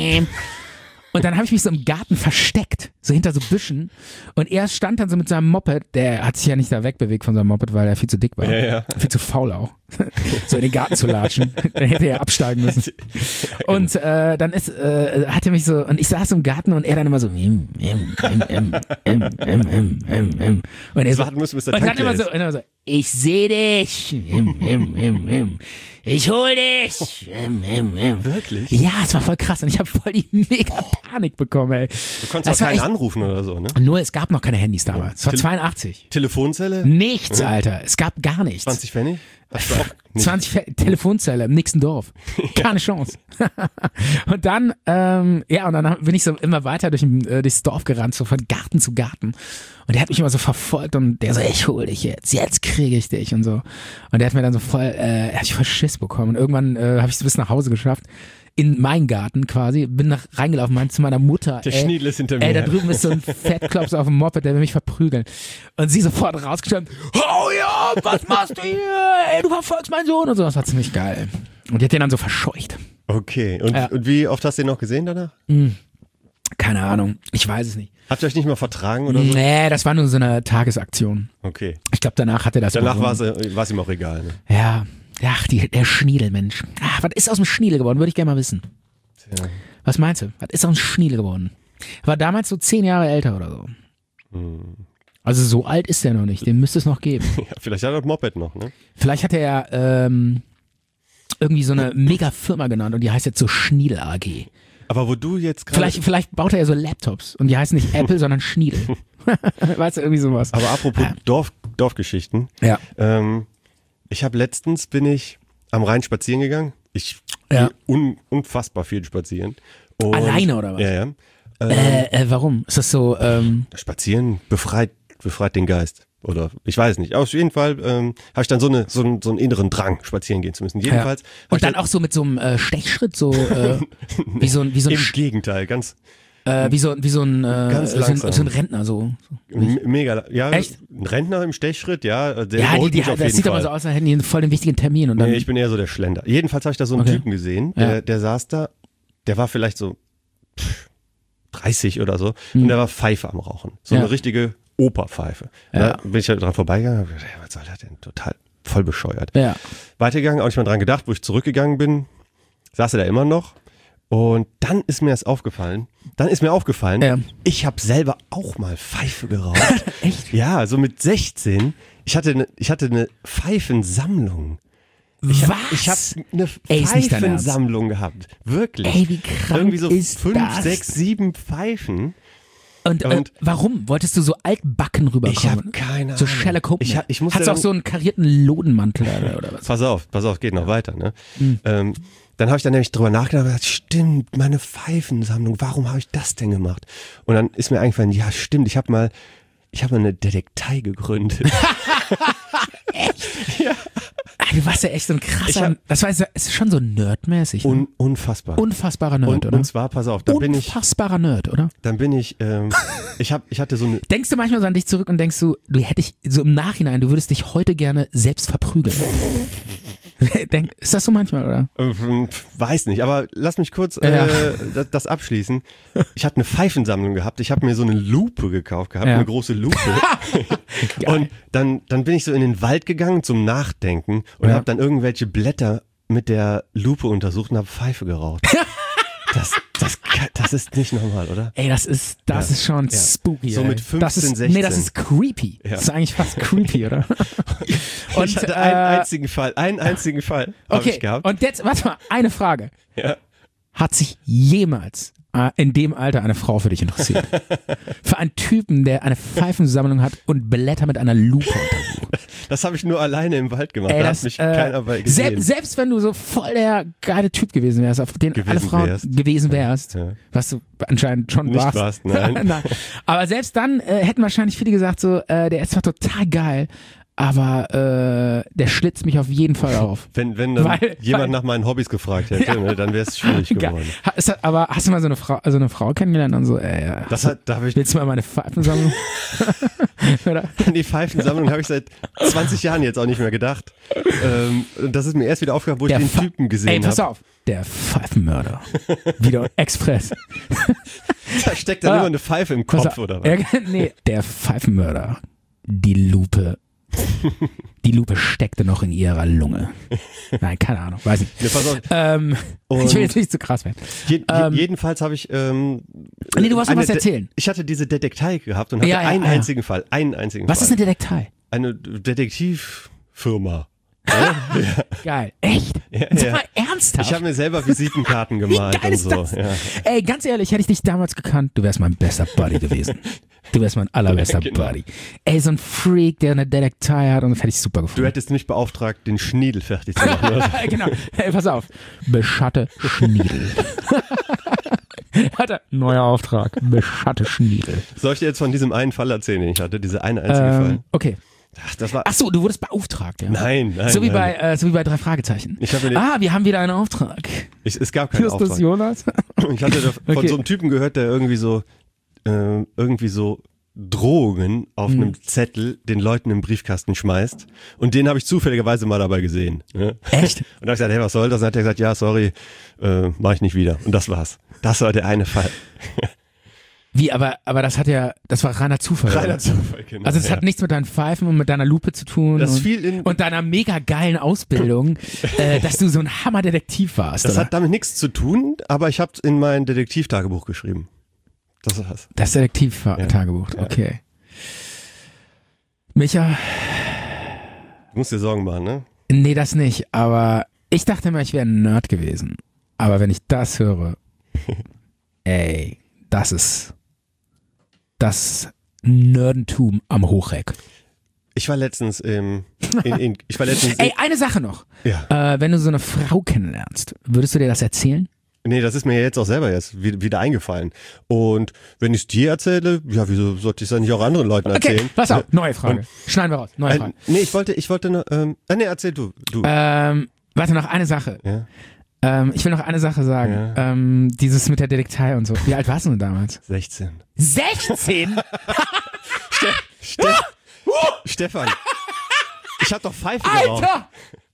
Und dann habe ich mich so im Garten versteckt, so hinter so Büschen. Und er stand dann so mit seinem Moped, der hat sich ja nicht da wegbewegt von seinem Moped, weil er viel zu dick war. Ja, ja. Viel zu faul auch. So in den Garten zu latschen. Dann hätte er absteigen müssen. Und äh, dann ist, äh, hat er mich so, und ich saß im Garten und er dann immer so, im, im, im, im, im, im, im, im, im. Und er so, warten müssen, bis der und dann Tank immer leer so, und immer so, ich seh dich. Im, im, im, im. Ich hol dich. Im, im, im. Wirklich? Ja, es war voll krass und ich habe voll die mega Panik bekommen, ey. Du konntest Das auch war keinen echt- anrufen oder so, ne? Nur es gab noch keine Handys damals. Es war Tele- zweiundachtzig. Telefonzelle? Nichts, Alter. Es gab gar nichts. zwanzig Pfennig? Hast du auch nicht? zwanzig Fe- Telefonzelle im nächsten Dorf. Keine Chance. Und dann, ähm, ja, und dann bin ich so immer weiter durch, äh, durchs Dorf gerannt, so von Garten zu Garten. Und der hat mich immer so verfolgt und der so, ich hol dich jetzt, jetzt kriege ich dich und so. Und der hat mir dann so voll, äh, er hat mich voll Schiss bekommen. Und irgendwann äh, habe ich es bis nach Hause geschafft. In meinen Garten quasi, bin nach reingelaufen, meinte zu meiner Mutter, Der ey, Schniedel ist hinter ey, mir. da drüben ist so ein Fettklops auf dem Moped, der will mich verprügeln. Und sie sofort rausgestanden, oh ja, was machst du hier? Ey, du verfolgst meinen Sohn und so. Das war ziemlich geil. Und die hat den dann so verscheucht. Okay, und, Ja. und wie oft hast du ihn noch gesehen danach? Keine Ahnung, ich weiß es nicht. Habt ihr euch nicht mal vertragen oder so? Nee, das war nur so eine Tagesaktion. Okay. Ich glaube, danach hat er das Danach war überwunden. es, war es ihm auch egal. Ne? Ja, ach, die, der Schniedel, Mensch. Ach, was ist aus dem Schniedel geworden? Würde ich gerne mal wissen. Ja. Was meinst du? Was ist aus dem Schniedel geworden? War damals so zehn Jahre älter oder so. Hm. Also so alt ist er noch nicht, den müsste es noch geben. Ja, vielleicht hat er das Moped noch, ne? Vielleicht hat er ähm, irgendwie so eine Mega-Firma genannt und die heißt jetzt so Schniedel A G. Aber wo du jetzt gerade... Vielleicht, vielleicht baut er ja so Laptops und die heißen nicht Apple, sondern Schniedel. Weißt du, irgendwie sowas. Aber apropos Ja. Dorf, Dorfgeschichten. Ja. Ähm, ich habe letztens, bin ich am Rhein spazieren gegangen. Ich Ja. gehe un, unfassbar viel spazieren. Und, Alleine oder was? Ja, ja. Ähm, Äh, äh, warum? Ist das so, ähm, Spazieren befreit, befreit den Geist. Oder ich weiß nicht. Auf jeden Fall ähm, habe ich dann so, eine, so, einen, so einen inneren Drang, spazieren gehen zu müssen. Jedenfalls. hab ich und dann auch so mit so einem äh, Stechschritt, so äh, wie so ein, wie so ein, Im Gegenteil, ganz äh, wie so, wie so ein, äh, Ganz so, ein langsam. so ein Rentner, so. m- mega. Ja, Echt? ein Rentner im Stechschritt, ja. Der Ja, die, holt die, mich auf das jeden sieht Fall. aber so aus, als hätten die voll den wichtigen Termin und dann. Nee, ich bin eher so der Schlender. Jedenfalls habe ich da so einen Okay. Typen gesehen, der, Ja. der saß da, der war vielleicht so pff, dreißig oder so Hm. und der war Pfeife am Rauchen. So Ja. eine richtige Operpfeife. Ja. Da bin ich halt dran vorbeigegangen, hab gedacht, hey, was soll das denn? Total voll bescheuert. Ja. Weitergegangen, auch nicht mal dran gedacht, wo ich zurückgegangen bin, saß er da immer noch. Und dann ist mir das aufgefallen, dann ist mir aufgefallen, Ja. ich habe selber auch mal Pfeife geraucht. Echt? Ja, so mit sechzehn. Ich hatte eine, ich hatte eine Pfeifensammlung. Ich, Was? hab- ich habe eine Ey, ist nicht dein Ernst. Pfeifensammlung gehabt. Wirklich. Ey, wie krank Irgendwie so ist fünf, das? sechs, sieben Pfeifen. Und, äh, Und- warum? Wolltest du so altbacken rüberkommen? Ich habe keine So Ahnung. Sherlock Holmes. Ich, hab- ich musste Hast du auch dann- so einen karierten Lodenmantel oder, oder was? Pass auf, pass auf, geht noch weiter. Ne? Mhm. Ähm, dann habe ich dann nämlich drüber nachgedacht und gesagt, stimmt, meine Pfeifensammlung, warum habe ich das denn gemacht? Und dann ist mir eingefallen, ja stimmt, ich habe mal, ich habe mal eine Detektei gegründet. Ah, du warst ja echt so ein Ich krasser, hab- das war es ist schon so nerdmäßig. Ne? Un, unfassbar. Unfassbarer Nerd, und, oder? und zwar, pass auf, dann bin ich, Unfassbarer Nerd, oder? dann bin ich, ähm, ich hab, ich hatte so eine, Denkst du manchmal so an dich zurück und denkst du, du hättest so im Nachhinein, du würdest dich heute gerne selbst verprügeln. Denk, ist das so manchmal, oder? äh, weiß nicht, aber lass mich kurz Ja. äh, das, das abschließen. Ich hatte eine Pfeifensammlung gehabt, ich habe mir so eine Lupe gekauft gehabt, Ja. eine große Lupe. Und dann, dann bin ich so in den Wald gegangen zum Nachdenken und Ja. habe dann irgendwelche Blätter mit der Lupe untersucht und habe Pfeife geraucht. Das, das, kann- das ist nicht normal, oder? Ey, das ist, das Ja. ist schon Ja. spooky. So ey. mit fünfzehn, das ist, sechzehn. Nee, das ist creepy. Ja. Das ist eigentlich fast creepy, oder? Und, ich hatte äh, einen einzigen Fall, einen einzigen Fall habe Okay, ich gehabt. und jetzt, warte mal, eine Frage. Ja. Hat sich jemals äh, in dem Alter eine Frau für dich interessiert? Für einen Typen, der eine Pfeifensammlung hat und Blätter mit einer Lupe untersucht. Das habe ich nur alleine im Wald gemacht. Ey, da das, hat mich äh, keiner bei gesehen. selbst, selbst wenn du so voll der geile Typ gewesen wärst, auf den Gewesen alle Frauen wärst. gewesen wärst, Ja. was du anscheinend schon Nicht warst. warst, nein. Aber selbst dann äh, hätten wahrscheinlich viele gesagt, so, äh, der ist zwar total geil, aber äh, der schlitzt mich auf jeden Fall auf. Wenn, wenn dann Weil- jemand weil- nach meinen Hobbys gefragt hätte, Ja. ne, dann wäre es schwierig Geil. geworden. Ha- ist das, aber hast du mal so eine Frau, also eine Frau kennengelernt und so, ey, Das hat, da habe ich, willst du mal meine Pfeifensammlung? Oder? an die Pfeifensammlung habe ich seit zwanzig Jahren jetzt auch nicht mehr gedacht. Ähm, und das ist mir erst wieder aufgefallen, wo ich Der den Pfe- Typen Ey, gesehen pass habe. auf. Der Pfeifenmörder. Wieder Express. Da steckt dann Ah. immer eine Pfeife im Pass Kopf auf. oder was? Ja, nee, der Pfeifenmörder. Die Lupe. Die Lupe steckte noch in ihrer Lunge. Nein, keine Ahnung, weiß nicht. Nee, pass auf. Ähm, Und- ich will jetzt nicht zu krass werden. Je, je, Ähm, jedenfalls habe ich. Ähm, Nee, du wolltest noch eine was De- erzählen. Ich hatte diese Detektei gehabt und hatte Ja, ja, einen ja, ja. einzigen Fall. Einen einzigen Was Fall. ist eine Detektei? Eine Detektivfirma. Geil. Echt? Ja, Sag ja. mal ernsthaft? Ich habe mir selber Visitenkarten gemalt Wie geil und ist so. das? Ja. Ey, ganz ehrlich, hätte ich dich damals gekannt, du wärst mein bester Buddy gewesen. Du wärst mein allerbester Genau. Buddy. Ey, so ein Freak, der eine Detektei hat und das hätte ich super Du gefunden. hättest mich beauftragt, den Schniedel fertig zu machen. oder? Genau. Hey, pass auf. Beschatte Schniedel. Warte, neuer Auftrag. Beschatte Schniedel. Soll ich dir jetzt von diesem einen Fall erzählen, den ich hatte? Diese eine einzige Ähm, Fall. okay. Ach, das war. Ach so, du wurdest beauftragt, ja. Nein, nein. So wie nein. bei, äh, so wie bei drei Fragezeichen. Ich habe mir den- Ah, wir haben wieder einen Auftrag. Ich, es gab keinen Ist das Auftrag. Jonas? Ich hatte da von Okay. so einem Typen gehört, der irgendwie so, äh, irgendwie so Drohungen auf Hm. einem Zettel den Leuten im Briefkasten schmeißt. Und den habe ich zufälligerweise mal dabei gesehen. Ne? Echt? Und da habe ich gesagt, hey, was soll das? Und dann hat er gesagt, ja, sorry, äh, mach ich nicht wieder. Und das war's. Das war der eine Fall. Wie, aber, aber das hat ja, das war reiner Zufall. Reiner oder? Zufall, genau. Also es ja. hat nichts mit deinen Pfeifen und mit deiner Lupe zu tun. Das und, fiel in- und deiner mega geilen Ausbildung, äh, dass du so ein Hammerdetektiv warst. Das oder? hat damit nichts zu tun, aber ich habe in mein Detektivtagebuch geschrieben. Das war's. Das Detektiv-Tagebuch, Ja. okay. Micha, Du musst dir Sorgen machen, ne? nee, das nicht, aber ich dachte immer, ich wäre ein Nerd gewesen. Aber wenn ich das höre, ey, das ist das Nerdentum am Hochreck. Ich war letztens im, in, in, ich war letztens Ey, eine Sache noch. Ja. Äh, wenn du so eine Frau kennenlernst, würdest du dir das erzählen? Nee, das ist mir ja jetzt auch selber jetzt wieder eingefallen. Und wenn ich es dir erzähle, ja, wieso sollte ich es dann nicht auch anderen Leuten Okay, erzählen? pass auf, neue Frage. Schneiden wir raus, neue Äh, Frage. nee, ich wollte, ich wollte nur, ähm, ah, nee, erzähl du, du. Ähm, warte, noch eine Sache. Ja. Ähm, ich will noch eine Sache sagen. Ja. Ähm, dieses mit der Detektei und so. Wie alt warst du denn damals? sechzehn. sechzehn? Ste Stefan, ich hab doch Pfeife geraucht. Alter!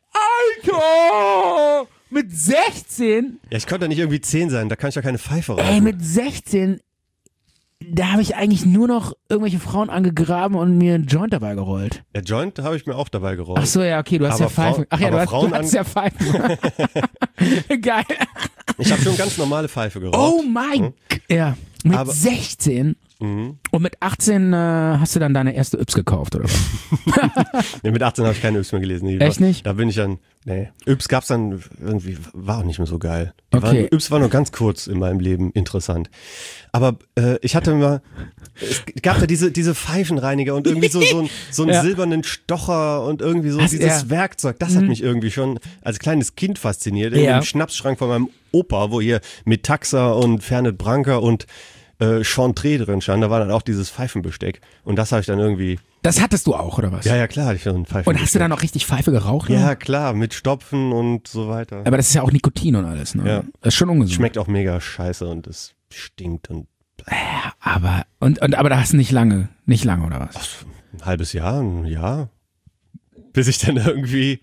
Alter! Mit sechzehn? Ja, ich konnte doch nicht irgendwie zehn sein, da kann ich ja keine Pfeife rauchen. Ey, mit sechzehn, da habe ich eigentlich nur noch irgendwelche Frauen angegraben und mir einen Joint dabei gerollt. Der Joint habe ich mir auch dabei geraucht. Ach so, ja, okay, du hast Aber ja Pfeifen. Frau- Ach ja, du aber hast, Frauen du hast an- ja Pfeifen. Geil. Ich habe schon ganz normale Pfeife geraucht. Oh mein Gott. Ja, mit Aber- sechzehn Mhm. und mit achtzehn äh, hast du dann deine erste Yps gekauft, oder was? Nee, mit achtzehn habe ich keine Yps mehr gelesen. Nee, Echt nicht? Da bin ich dann, nee. Yps gab's dann irgendwie, war auch nicht mehr so geil. Die Okay. Waren, Yps war nur ganz kurz in meinem Leben interessant. Aber äh, ich hatte mal, es gab da diese, diese Pfeifenreiniger und irgendwie so, so, ein, so einen Ja. silbernen Stocher und irgendwie so Hast- dieses ja. Werkzeug. Das hat mich irgendwie schon als kleines Kind fasziniert. In Ja. dem Schnapsschrank von meinem Opa, wo hier Metaxa und Fernet Branca und äh, Chantre drin stand, da war dann auch dieses Pfeifenbesteck. Und das habe ich dann irgendwie, Das hattest du auch, oder was? ja, ja, klar, hatte ich so ein Pfeifenbesteck. Und hast du dann auch richtig Pfeife geraucht? Ja, oder? klar, mit Stopfen und so weiter. Aber das ist ja auch Nikotin und alles, ne? Ja. Das ist schon ungesund. Schmeckt auch mega scheiße und es stinkt und Aber, und, und, aber da hast du nicht lange, nicht lange, oder was? ein halbes Jahr, ein Jahr. Bis ich dann irgendwie,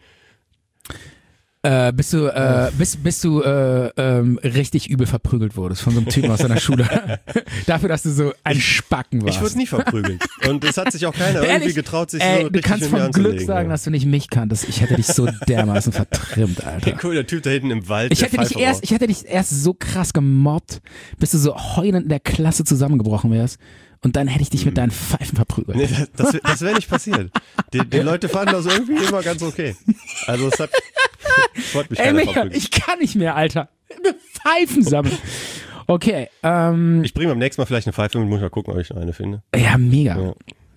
Äh, bist du, äh, bist, bist du äh, ähm, richtig übel verprügelt wurdest von so einem Typen aus deiner Schule. Dafür, dass du so ein Spacken warst. ich wurde nie verprügelt. Und es hat sich auch keiner irgendwie Ehrlich? getraut, sich Ey, so du richtig kannst mit mir von Glück anzulegen. sagen, ja. dass du nicht mich kanntest. Ich hätte dich so dermaßen vertrimmt, Alter. Cool, der Typ da hinten im Wald, Ich der hätte dich Pfeife erst, raucht. ich hätte dich erst so krass gemobbt, bis du so heulend in der Klasse zusammengebrochen wärst. Und dann hätte ich dich mit deinen Pfeifen verprügelt. Nee, das, das, wär- das wäre nicht passiert. Die, die Leute fanden das irgendwie immer ganz okay. Also es hat, es wollte mich Ey, keiner Micha, verprügeln. ich kann nicht mehr, Alter. Pfeifen sammeln. Okay, ähm, Ich bringe beim nächsten Mal vielleicht eine Pfeife mit, muss ich mal gucken, ob ich noch eine finde. ja, mega. Ja.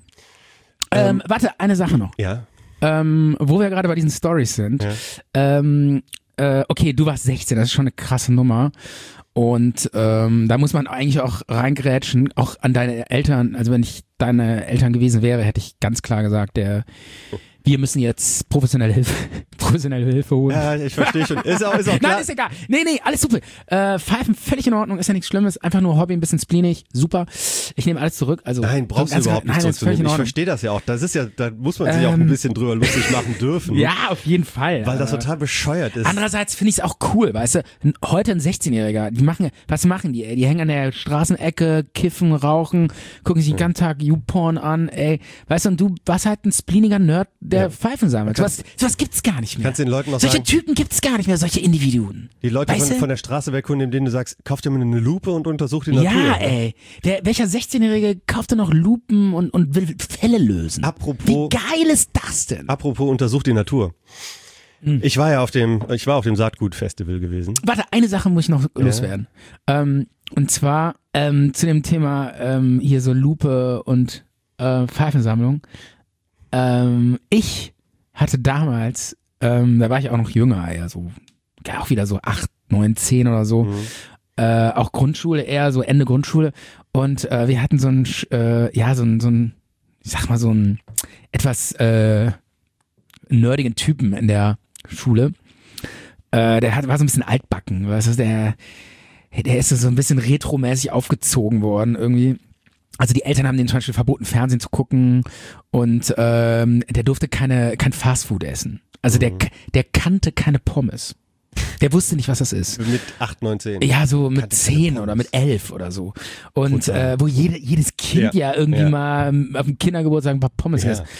Ähm, warte, eine Sache noch. Ja, Ähm, wo wir gerade bei diesen Stories sind. Ja. Ähm, äh, okay, du warst sechzehn, das ist schon eine krasse Nummer. Und ähm, da muss man eigentlich auch reingrätschen, auch an deine Eltern. Also wenn ich deine Eltern gewesen wäre, hätte ich ganz klar gesagt, der, wir müssen jetzt professionelle Hilfe, professionelle Hilfe holen. ja, ich verstehe schon. Ist auch, ist auch klar. Nein, ist egal. Nee, nee, alles super. Äh, Pfeifen völlig in Ordnung, ist ja nichts Schlimmes. Einfach nur Hobby, ein bisschen spleenig. Super. Ich nehme alles zurück. Also, Nein, brauchst du ganz- überhaupt nicht nein, ist völlig in zurückzunehmen. Ich Ordnung. verstehe das ja auch. Das ist ja, da muss man sich auch ein Ähm, bisschen drüber lustig machen dürfen. Ja, auf jeden Fall. Weil das Aber- total bescheuert ist. Andererseits finde ich es auch cool, weißt du, n- heute ein sechzehnjähriger, die machen, was machen die, ey? Die hängen an der Straßenecke, kiffen, rauchen, gucken sich den ganzen Tag YouPorn an, ey. Weißt du, und du warst halt ein spleeniger Nerd, der Ja. Pfeifen sammelt. Sowas, sowas gibt's gar nicht mehr. Kannst den Leuten noch Solche sagen, Typen gibt's gar nicht mehr, solche Individuen. die Leute weißt von, du? von der Straße wegholen, denen du sagst, kauf dir mal eine Lupe und untersuch die Natur. Ja, ey. Wer, welcher sechzehnjährige kauft denn noch Lupen und, und will Fälle lösen? Apropos- Wie geil ist das denn? Apropos untersuch die Natur. Hm. Ich war ja auf dem, ich war auf dem Saatgut-Festival gewesen. Warte, eine Sache muss ich noch loswerden. Ähm, und zwar ähm, zu dem Thema ähm, hier so Lupe und äh, Pfeifensammlung. Ähm, ich hatte damals, ähm, da war ich auch noch jünger, ja, so, ja, auch wieder so acht, neun, zehn oder so. Mhm. Äh, auch Grundschule, eher so Ende Grundschule. Und äh, wir hatten so ein, Sch- äh, ja, so ein, so ein, ich sag mal, so ein etwas äh, nerdigen Typen in der Schule. Äh, der hat, war so ein bisschen altbacken, weißt du, der, der ist so ein bisschen retromäßig aufgezogen worden irgendwie. Also die Eltern haben den zum Beispiel verboten, Fernsehen zu gucken und ähm, der durfte keine, kein Fastfood essen. Also der, der kannte keine Pommes. Der wusste nicht, was das ist. Mit acht, neun, zehn. Ja, so mit Kannte keine zehn Pommes. oder mit elf oder so. Und Brutal. äh, wo jede, jedes Kind ja, Ja, irgendwie ja. mal ähm, auf dem Kindergeburtstag ein paar Pommes Ja. isst.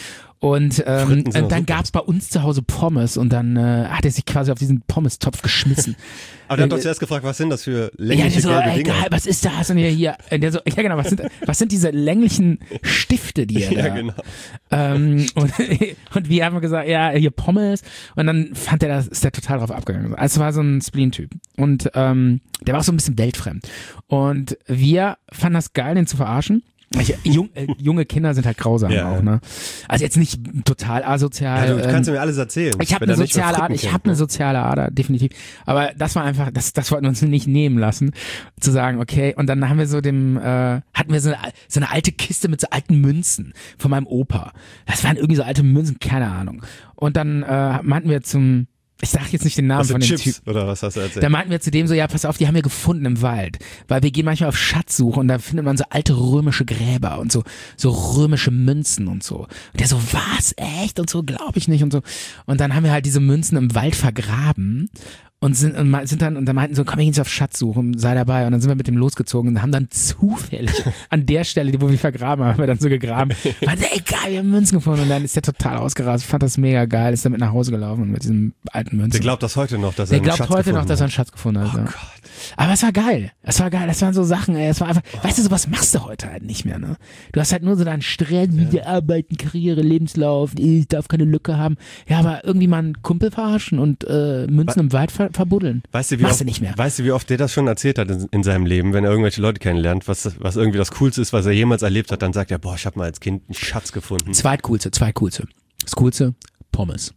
Und ähm, Fritten sind auch dann super. gab es bei uns zu Hause Pommes und dann äh, hat er sich quasi auf diesen Pommes-Topf geschmissen. Aber der hat doch zuerst gefragt, was sind das für längliche Ja, der so, gelbe ey, Dinger? geil, was ist das? Und der hier, äh, der so, ja genau, was sind, was sind diese länglichen Stifte, die er Ja, da? genau. Ähm, und, und wir haben gesagt, ja, hier Pommes. Und dann fand er das, ist der total drauf abgegangen. Also es war so ein Spleen-Typ. Und ähm, der war auch so ein bisschen weltfremd. Und wir fanden das geil, den zu verarschen. Ich, jung, äh, junge Kinder sind halt grausam Ja. auch, ne? Also jetzt nicht total asozial. Ja, du kannst ähm, mir alles erzählen. ich habe wenn eine er nicht mehr soziale Ader, Fritten ich kennt, habe eine ne? soziale Ader, definitiv. Aber das war einfach, das, das wollten wir uns nicht nehmen lassen, zu sagen, okay. Und dann haben wir so dem, äh, hatten wir so eine, so eine alte Kiste mit so alten Münzen von meinem Opa. Das waren irgendwie so alte Münzen, keine Ahnung. Und dann äh, meinten wir zum, ich sag jetzt nicht den Namen Was von sind dem Chips Typ. oder was hast du erzählt? Da meinten wir zu dem so, ja, pass auf, die haben wir gefunden im Wald. Weil wir gehen manchmal auf Schatzsuche und da findet man so alte römische Gräber und so, so römische Münzen und so. Und der so, was, echt? Und so, glaube ich nicht und so. Und dann haben wir halt diese Münzen im Wald vergraben und sind, und me- sind dann, und dann meinten so, komm, wir gehen jetzt auf Schatzsuche, sei dabei. Und dann sind wir mit dem losgezogen und haben dann zufällig an der Stelle, wo wir vergraben haben, haben wir dann so gegraben. Meinte, ey, geil, wir haben Münzen gefunden. Und dann ist der total ausgerastet, fand das mega geil, ist damit nach Hause gelaufen mit diesen alten Münzen. Der glaubt das heute noch, dass er Der einen glaubt Schatz heute gefunden noch, dass er einen hat. Schatz gefunden hat. Oh ja. Gott. Aber es war geil. Es war geil. Das waren so Sachen, ey. Es war einfach, weißt du, sowas machst du heute halt nicht mehr, ne? Du hast halt nur so deinen Stress, wieder arbeiten, Karriere, Lebenslauf, ich darf keine Lücke haben. Ja, aber irgendwie mal einen Kumpel verarschen und äh, Münzen im Wald ver verbuddeln. Weißt du, wie Machst oft, du nicht mehr. Weißt du, wie oft der das schon erzählt hat in, in seinem Leben, wenn er irgendwelche Leute kennenlernt, was, was irgendwie das Coolste ist, was er jemals erlebt hat, dann sagt er, boah, ich habe mal als Kind einen Schatz gefunden. Zweitcoolste, zweitcoolste. Das Coolste, Pommes.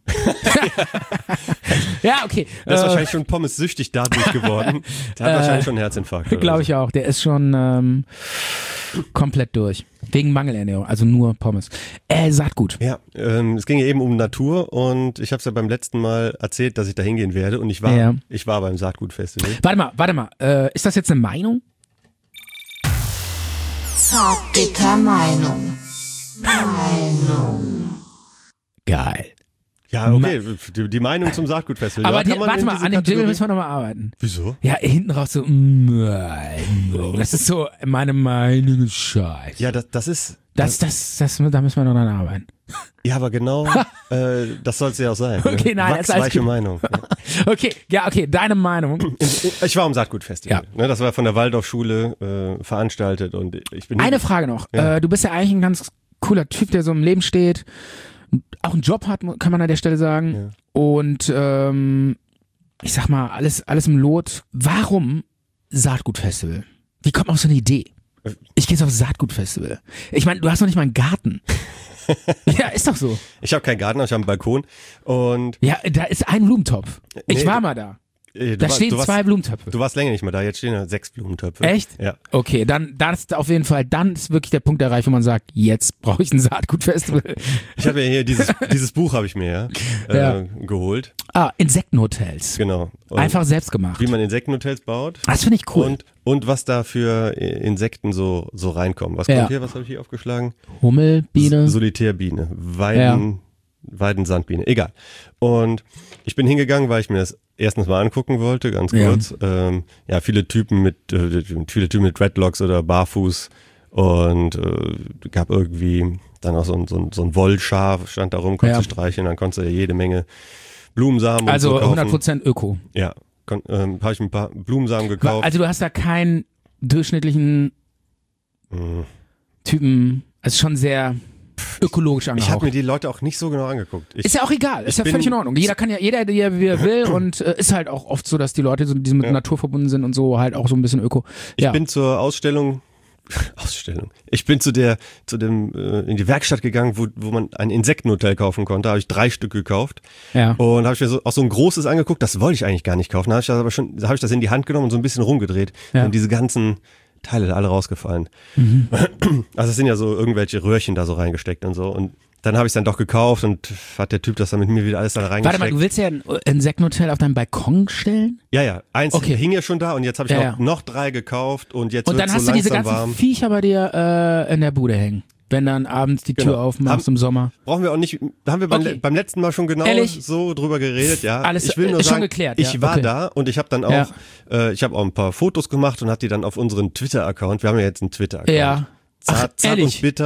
Ja, okay. Der ist Äh, wahrscheinlich schon pommessüchtig dadurch geworden. Der hat wahrscheinlich schon einen Herzinfarkt. oder Glaube so. ich auch. Der ist schon ähm, komplett durch. Wegen Mangelernährung, also nur Pommes. Äh, Saatgut. Ja, ähm, es ging ja eben um Natur und ich habe es ja beim letzten Mal erzählt, dass ich da hingehen werde und ich war, Ja. ich war beim Saatgutfestival. Warte mal, warte mal. Äh, ist das jetzt eine Meinung? Zartbitter Meinung. Meinung. Geil. Ja, okay, die, die Meinung zum Saatgutfestival. Aber ja, die, kann man warte in mal, diese an dem Jingle Kategorie- müssen wir nochmal arbeiten. Wieso? Ja, hinten raus so, Meinung. Das ist so, meine Meinung ist scheiße. Ja, das, das ist. Das, das, das, da müssen wir noch dran arbeiten. Ja, aber genau, äh, das soll es ja auch sein. Okay, ne? nein, das ist alles Wachsweiche gut. Meinung. Ja. Okay, ja, okay, deine Meinung. Ich war am Saatgutfestival. Ja. Ne, das war von der Waldorfschule äh, veranstaltet und ich bin. Eine Frage noch. Ja. Äh, du bist ja eigentlich ein ganz cooler Typ, der so im Leben steht, auch einen Job hat, kann man an der Stelle sagen. Ja. Und ähm, ich sag mal, alles, alles im Lot. Warum Saatgutfestival? Wie kommt man auf so eine Idee? Ich gehe jetzt auf Saatgutfestival. Ich meine, du hast noch nicht mal einen Garten. Ja, ist doch so. Ich habe keinen Garten, ich habe einen Balkon und Ja, da ist ein Blumentopf. Ich Nee, war mal da. äh, du Da warst- stehen du warst, zwei Blumentöpfe. Du warst länger nicht mehr da, jetzt stehen da sechs Blumentöpfe. Echt? Ja. Okay, dann, dann ist auf jeden Fall, dann ist wirklich der Punkt erreicht, wo man sagt, jetzt brauche ich ein Saatgutfestival. Ich habe ja hier dieses, dieses Buch habe ich mir ja, äh, Ja. geholt. Ah, Insektenhotels. Genau. Und Einfach selbst gemacht. wie man Insektenhotels baut. Das finde ich cool. Und, und was da für äh, Insekten so, so reinkommen. Was Ja. kommt hier? Was habe ich hier aufgeschlagen? Hummel, Biene. S- Solitärbiene. Weiden, Weidensandbiene. Egal. Und ich bin hingegangen, weil ich mir das erstens mal angucken wollte, ganz Ja. kurz. Ähm, ja, viele Typen mit, äh, viele Typen mit Dreadlocks oder barfuß. Und äh, gab irgendwie dann auch so ein, so ein, so ein Wollschaf, stand da rum, konntest Ja. du streicheln, dann konntest du ja jede Menge Blumensamen und Also so kaufen. hundert Prozent Öko. Ja, kon- ähm, habe ich ein paar Blumensamen gekauft. Also du hast da keinen durchschnittlichen Mhm. Typen, also schon sehr ökologisch Ich habe angehaucht. mir die Leute auch nicht so genau angeguckt. Ich, Ist ja auch egal, ist ich ja bin- völlig in Ordnung. Jeder kann ja, jeder, der wie er will und äh, ist halt auch oft so, dass die Leute, so, die mit Ja. Natur verbunden sind und so, halt auch so ein bisschen öko. ich Ja. bin zur Ausstellung, Ausstellung. Ich bin zu der, zu dem, äh, in die Werkstatt gegangen, wo, wo man ein Insektenhotel kaufen konnte. Habe ich drei Stück gekauft ja. und habe ich mir so, auch so ein großes angeguckt. Das wollte ich eigentlich gar nicht kaufen. Da habe ich das aber schon, da habe ich das in die Hand genommen und so ein bisschen rumgedreht Ja. und diese ganzen Teile da alle rausgefallen. Mhm. Also es sind ja so irgendwelche Röhrchen da so reingesteckt und so und dann habe ich es dann doch gekauft und hat der Typ das dann mit mir wieder alles da reingesteckt. Warte mal, du willst ja ein Insektenhotel auf deinem Balkon stellen? Ja, ja, eins Okay. hing ja schon da und jetzt habe ich Ja, noch, ja. noch drei gekauft und jetzt Und wird dann so hast du langsam diese ganzen warm. Viecher bei dir äh, in der Bude hängen. Wenn dann abends die Tür Genau. aufmachst Haben- im Sommer. Brauchen wir auch nicht, da haben wir beim, Okay. le- beim letzten Mal schon genau Ehrlich? so drüber geredet, ja. Alles, ich will nur ist schon sagen, geklärt, ich ja, war okay. da und ich habe dann auch, Ja. äh, ich habe auch ein paar Fotos gemacht und habe die dann auf unseren Twitter-Account, wir haben ja jetzt einen Twitter-Account. Ja. Ach, Zart, zart ehrlich? und bitter,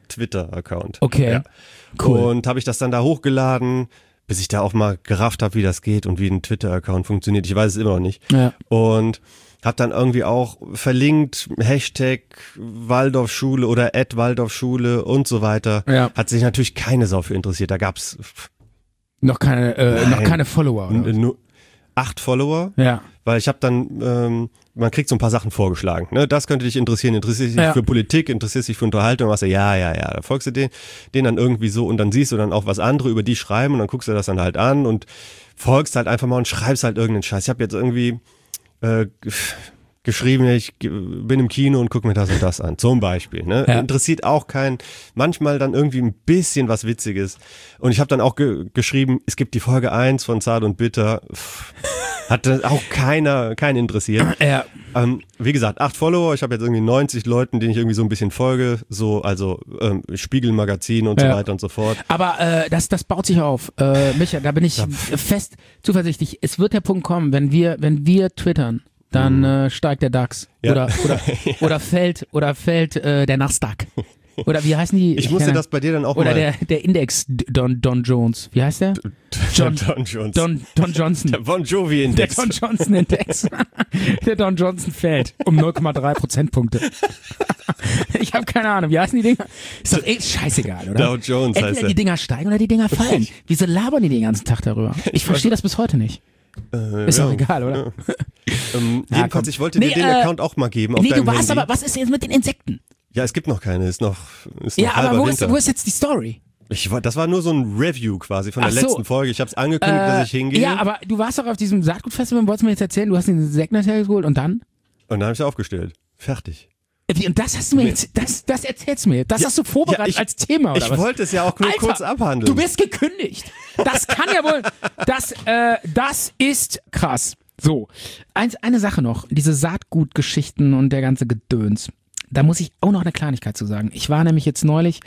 Twitter-Account. Okay, Ja. cool. Und habe ich das dann da hochgeladen, bis ich da auch mal gerafft habe, wie das geht und wie ein Twitter-Account funktioniert. Ich weiß es immer noch nicht. Ja. Und habe dann irgendwie auch verlinkt, Hashtag Waldorfschule oder Ad Waldorfschule und so weiter. Ja. Hat sich natürlich keine Sau für interessiert. Da gab's Noch keine, äh, noch Nein. keine Follower. Oder? n- nur acht Follower. Ja. Weil ich habe dann, ähm, man kriegt so ein paar Sachen vorgeschlagen. Ne? Das könnte dich interessieren. Interessierst dich Ja. für Politik, interessierst dich für Unterhaltung. Was ja, ja, ja. Da folgst du den, den dann irgendwie so und dann siehst du dann auch, was andere über die schreiben und dann guckst du das dann halt an und folgst halt einfach mal und schreibst halt irgendeinen Scheiß. Ich habe jetzt irgendwie äh, g- geschrieben, ich g- bin im Kino und guck mir das und das an. Zum Beispiel. Ne? Ja. Interessiert auch keinen. Manchmal dann irgendwie ein bisschen was Witziges. Und ich habe dann auch ge- geschrieben, es gibt die Folge eins von Zart und Bitter. Pff, hat das auch keiner, keinen interessiert. Ja. Ähm, wie gesagt, acht Follower, ich habe jetzt irgendwie neunzig Leuten, denen ich irgendwie so ein bisschen folge, so, also ähm, Spiegelmagazin und Ja. so weiter und so fort. Aber äh, das, das baut sich auf. Äh, Micha, da bin ich fest zuversichtlich. Es wird der Punkt kommen, wenn wir, wenn wir twittern, dann äh, steigt der DAX. Ja. Oder, oder, oder fällt, oder fällt äh, der Nasdaq. Oder wie heißen die? Ich musste kenne- das bei dir dann auch Oder mal. der, der Index Don, Don Jones. Wie heißt der? John, Don Jones. Don, Don Johnson. der Bon Jovi Der Index. Don Johnson Index. Der Don Johnson fällt um null Komma drei Prozentpunkte. Ich habe keine Ahnung, wie heißen die Dinger? Ist doch eh scheißegal, oder? Dow Jones heißt Entweder er. die Dinger steigen oder die Dinger fallen. Wieso labern die den ganzen Tag darüber? Ich verstehe das bis heute nicht. Äh, Ist ja. doch egal, oder? Ähm, Ja, jedenfalls, komm. ich wollte Nee, dir den äh, Account auch mal geben auf Nee, du deinem warst Handy. aber, was ist jetzt mit den Insekten? Ja, es gibt noch keine, ist noch, ist noch Ja, halber aber wo ist, Winter. wo ist jetzt die Story? Ich, war- das war nur so ein Review quasi von der Ach so. letzten Folge. Ich habe es angekündigt, dass ich hingehe. Ja, aber du warst doch auf diesem Saatgutfestival und wolltest mir jetzt erzählen, du hast den Insekten hergeholt und dann? Und dann habe ich aufgestellt. Fertig. Wie, und das hast du mir jetzt, das, das erzählst du mir. Das Ja, hast du vorbereitet ja, ich- als Thema, oder ich was? wollte es ja auch nur Alter, kurz abhandeln. Du bist gekündigt. Das kann ja wohl. Das, äh, das ist krass. So, eins, eine Sache noch. Diese Saatgutgeschichten und der ganze Gedöns. Da muss ich auch noch eine Kleinigkeit zu sagen. Ich war nämlich jetzt neulich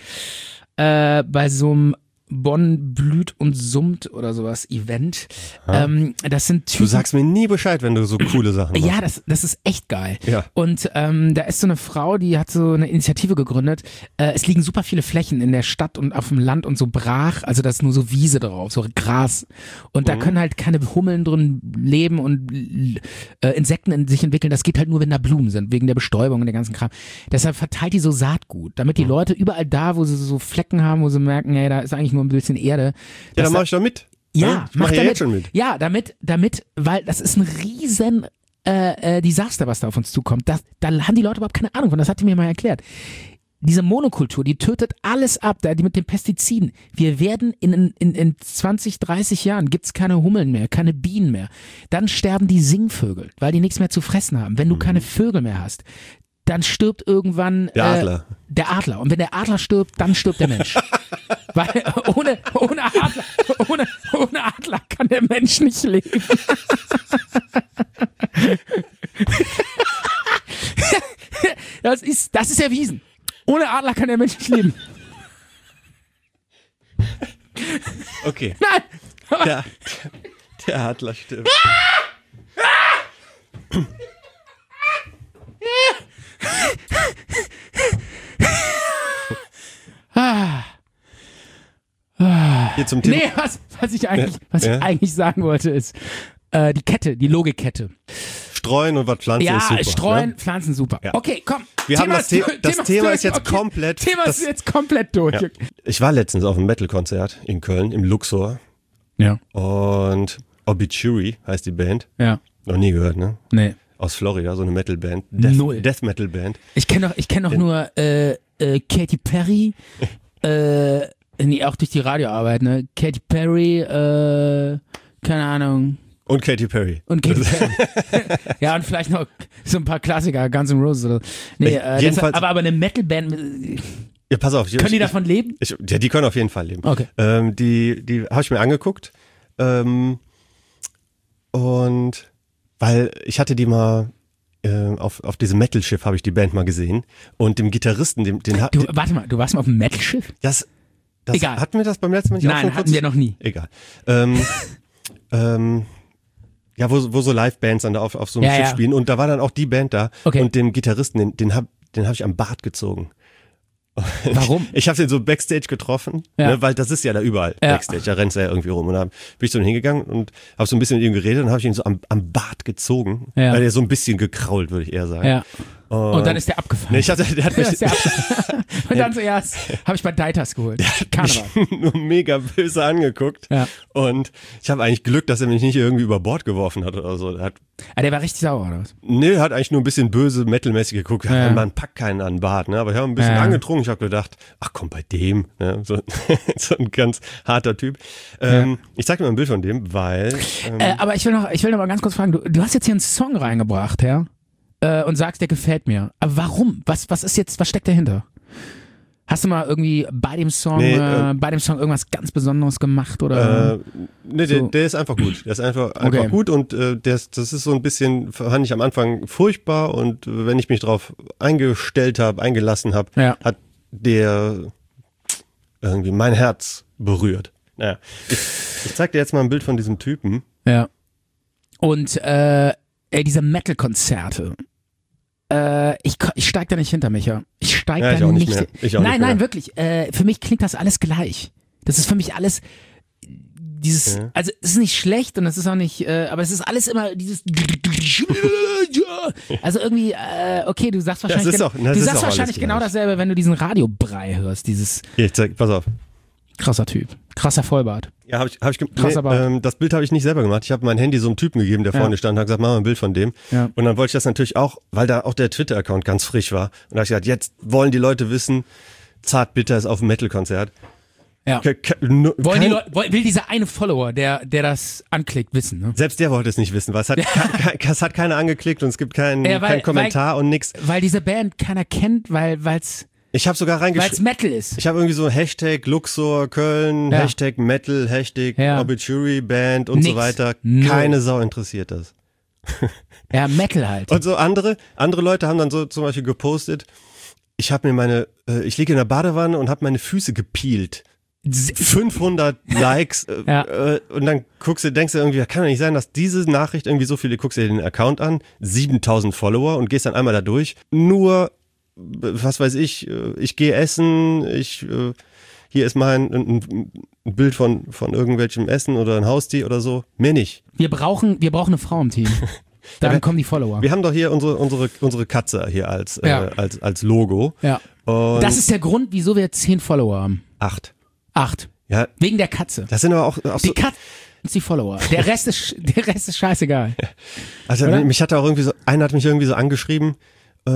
äh, bei so einem Bonn blüht und summt oder sowas Event. Ähm, das sind Typen. Du sagst mir nie Bescheid, wenn du so coole Sachen machst. Ja, das, das ist echt geil. Ja. Und ähm, da ist so eine Frau, die hat so eine Initiative gegründet. Äh, es liegen super viele Flächen in der Stadt und auf dem Land und so brach. Also da ist nur so Wiese drauf, so Gras. Und da können halt keine Hummeln drin leben und äh, Insekten in sich entwickeln. Das geht halt nur, wenn da Blumen sind, wegen der Bestäubung und der ganzen Kram. Deshalb verteilt die so Saatgut, damit die Leute überall da, wo sie so Flecken haben, wo sie merken, hey, da ist eigentlich nur ein bisschen Erde. Ja, dass dann da- mach ich doch mit. ja, ich mach mach ja damit. jetzt schon mit. Ja, damit, damit, weil das ist ein riesen äh, äh, Desaster, was da auf uns zukommt. Das, da haben die Leute überhaupt keine Ahnung von. Das hat die mir mal erklärt. Diese Monokultur, die tötet alles ab, da, die mit den Pestiziden. Wir werden in, in, in zwanzig, dreißig Jahren gibt's keine Hummeln mehr, keine Bienen mehr. Dann sterben die Singvögel, weil die nichts mehr zu fressen haben. Wenn du keine Vögel mehr hast, dann stirbt irgendwann Der äh, Adler. der Adler. Und wenn der Adler stirbt, dann stirbt der Mensch. Weil ohne, ohne, Adler, ohne, ohne Adler kann der Mensch nicht leben. Das ist, das ist erwiesen. Ohne Adler kann der Mensch nicht leben. Okay. Nein! Der, der Adler stirbt. Hier zum Thema. Nee, was, was ich eigentlich, was Ja. ich eigentlich sagen wollte, ist äh, die Kette, die Logikkette. Streuen und was pflanzen Ja, ist super. streuen, Ne? Pflanzen super. Ja. Okay, komm. Wir haben das ist The- durch, das Thema ist jetzt durch. komplett- Thema das- ist jetzt komplett durch. Ja. Ich war letztens auf einem Metal-Konzert in Köln, im Luxor. Ja. Und Obituary heißt die Band. Ja. Noch nie gehört, ne? Nee. Aus Florida, so eine Metal-Band. Death, Null. Death Metal-Band. Ich kenne doch, ich kenn doch nur äh, äh, Katy Perry, äh, nee, auch durch die Radioarbeit, ne? Katy Perry, äh, keine Ahnung. Und Katy Perry. Und Katy Perry. Ja, und vielleicht noch so ein paar Klassiker, Guns N' Roses oder so. Nee, Ich- äh, jedenfalls- deshalb, aber, aber eine Metalband, äh, Ja, pass auf. können die davon leben? Ich, ja, die können auf jeden Fall leben. Okay. Ähm, die die habe ich mir angeguckt. Ähm, und weil ich hatte die mal äh, auf, auf diesem Metal-Schiff habe ich die Band mal gesehen. Und dem Gitarristen, dem, den hat. Du, warte mal, du warst mal auf einem Metal-Schiff? Das, das Egal. hatten wir das beim letzten Mal nicht auch Nein, schon hatten kurz? wir noch nie. Egal. Ähm, ähm, ja, wo, wo so Live-Bands dann da auf, auf so einem Ja, Schiff ja. spielen. Und da war dann auch die Band da. Okay. Und dem Gitarristen, den, den habe den hab ich am Bart gezogen. Warum? Ich habe den so Backstage getroffen, Ja. ne, weil das ist ja da überall Ja. Backstage, da rennt er ja irgendwie rum. Und dann bin ich so hingegangen und habe so ein bisschen mit ihm geredet und habe ich ihn so am, am Bart gezogen, Ja. weil er so ein bisschen gekrault, würde ich eher sagen. Ja. Und dann ist der abgefallen. Nee, ich hatte, der hat Dann mich ist der abgefallen. Und dann zuerst habe ich bei Deitas geholt. Karneval. nur mega böse angeguckt. Ja. Und ich habe eigentlich Glück, dass er mich nicht irgendwie über Bord geworfen hat oder so. Er hat, Ah, der war richtig sauer, oder was? nee, er hat eigentlich nur ein bisschen böse, metalmäßig geguckt. Ja. Ja. Man packt keinen an den Bart, ne? Aber ich habe ein bisschen Ja. angetrunken. Ich habe gedacht, ach komm, bei dem, ne? so, so ein ganz harter Typ. Ähm, Ich zeig dir mal ein Bild von dem, weil ähm, Äh, aber ich will noch, ich will noch mal ganz kurz fragen, du, du hast jetzt hier einen Song reingebracht, ja? Äh, und sagst, der gefällt mir. Aber warum? Was, was ist jetzt, was steckt dahinter? Hast du mal irgendwie bei dem Song, Nee, äh, äh, bei dem Song irgendwas ganz Besonderes gemacht oder? Äh, nee, der, so. der ist einfach gut. Der ist einfach, einfach Okay. gut und äh, der ist, das ist so ein bisschen, fand ich am Anfang furchtbar und äh, wenn ich mich drauf eingestellt habe, eingelassen habe, Ja. hat der irgendwie mein Herz berührt. Naja, ich, ich zeig dir jetzt mal ein Bild von diesem Typen. Ja. Und äh, ey, diese Metal-Konzerte. Äh, ich, ko- ich steig da nicht hinter, Micha. Ich steig Ja, da ich auch nicht nicht. mehr. Ich auch nein, nicht mehr. nein, wirklich. Äh, für mich klingt das alles gleich. Das ist für mich alles dieses, Ja. also es ist nicht schlecht und es ist auch nicht, äh, aber es ist alles immer dieses, also irgendwie, äh, okay, du sagst wahrscheinlich, ist gen- auch- das du ist sagst auch alles wahrscheinlich genau gleich. dasselbe, wenn du diesen Radiobrei hörst, dieses Hier, ich zeig, pass auf. krasser Typ, krasser Vollbart. Ja, habe ich, hab ich ge- Krasser Bart. ähm, das Bild habe ich nicht selber gemacht. Ich habe mein Handy so einem Typen gegeben, der Ja. vorne stand und hat gesagt, mach mal ein Bild von dem. Ja. Und dann wollte ich das natürlich auch, weil da auch der Twitter-Account ganz frisch war. Und da habe ich gesagt, jetzt wollen die Leute wissen, Zartbitter ist auf dem Metal-Konzert. Ja. Ke- ke- nu- Wollen die kein- Leute, will will dieser eine Follower, der, der das anklickt, wissen, ne? Selbst der wollte es nicht wissen, weil es hat, ke- ke- es hat keiner angeklickt und es gibt keinen Ja, weil- kein Kommentar und nix. Weil diese Band keiner kennt, weil weil's Ich habe sogar weil's reingeschrieben. Metal ist. Ich habe irgendwie so Hashtag Luxor Köln, Ja. Hashtag Metal, Hashtag Ja. Obituary Band und so Nix. weiter. Null. Keine Sau interessiert das. Ja, Metal halt. Und so andere, andere Leute haben dann so zum Beispiel gepostet, ich habe mir meine, äh, ich liege in der Badewanne und habe meine Füße gepeelt. fünfhundert Likes äh, Ja. äh, und dann guckst du, denkst du irgendwie, kann doch nicht sein, dass diese Nachricht irgendwie so viele, guckst dir den Account an, siebentausend Follower und gehst dann einmal da durch, nur, äh, was weiß ich, äh, ich gehe essen, ich, äh, hier ist mein ein, ein Bild von, von irgendwelchem Essen oder ein Haustier oder so, mehr nicht. Wir brauchen, wir brauchen eine Frau im Team. Dann wir- kommen die Follower. Wir haben doch hier unsere, unsere, unsere Katze hier als, Ja. äh, als, als Logo. Ja. Und Das ist der Grund, wieso wir zehn Follower haben. acht. Acht. Ja, Wegen der Katze. das sind aber auch, auch so, Die Katze ist die Follower. Der Rest ist, sch- der Rest ist scheißegal. also oder? mich hat er auch irgendwie so, einer hat mich irgendwie so angeschrieben, äh,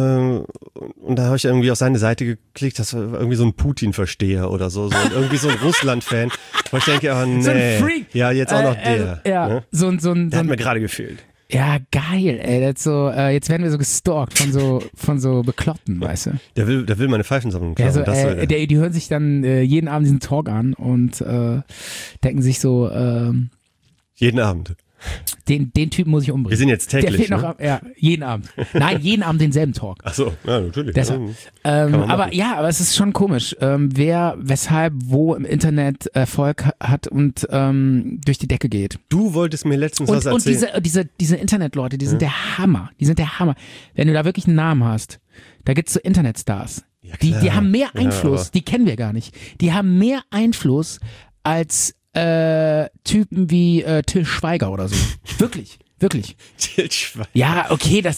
und da habe ich irgendwie auf seine Seite geklickt, das war irgendwie so ein Putin-Versteher oder so, so irgendwie so ein Russland-Fan, wo ich denke, oh nee, So ein Freak. ja, jetzt auch noch Äh, der. also, ja, Ne? so, ein- so ein, Der so hat mir ein gerade gefehlt. ja, geil, ey. Das ist so, äh, jetzt werden wir so gestalkt von so, von so Bekloppten, weißt du? Der will, der will meine Pfeifensammlung klauen. Ja, so, das will äh, er. der, die hören sich dann äh, jeden Abend diesen Talk an und äh, denken sich so, ähm, Jeden Abend. den, den Typen muss ich umbringen. Wir sind jetzt Der täglich, fehlt noch, ne? ab- ja, jeden Abend. Nein, jeden Abend denselben Talk. Ach so, ja, natürlich. Deshalb. Ja. Ähm, man aber machen. ja, aber es ist schon komisch, ähm, wer, weshalb, wo im Internet Erfolg ha- hat und ähm, durch die Decke geht. Du wolltest mir letztens was Und, und erzählen. diese, diese, diese Internetleute, die sind der Hammer. Die sind der Hammer. Wenn du da wirklich einen Namen hast, da gibt's so Internetstars. Ja, die, klar. die haben mehr Ja, Einfluss, aber- die kennen wir gar nicht. Die haben mehr Einfluss als äh, Typen wie äh, Till Schweiger oder so. Wirklich, wirklich. Til Schweiger. Ja, okay, das,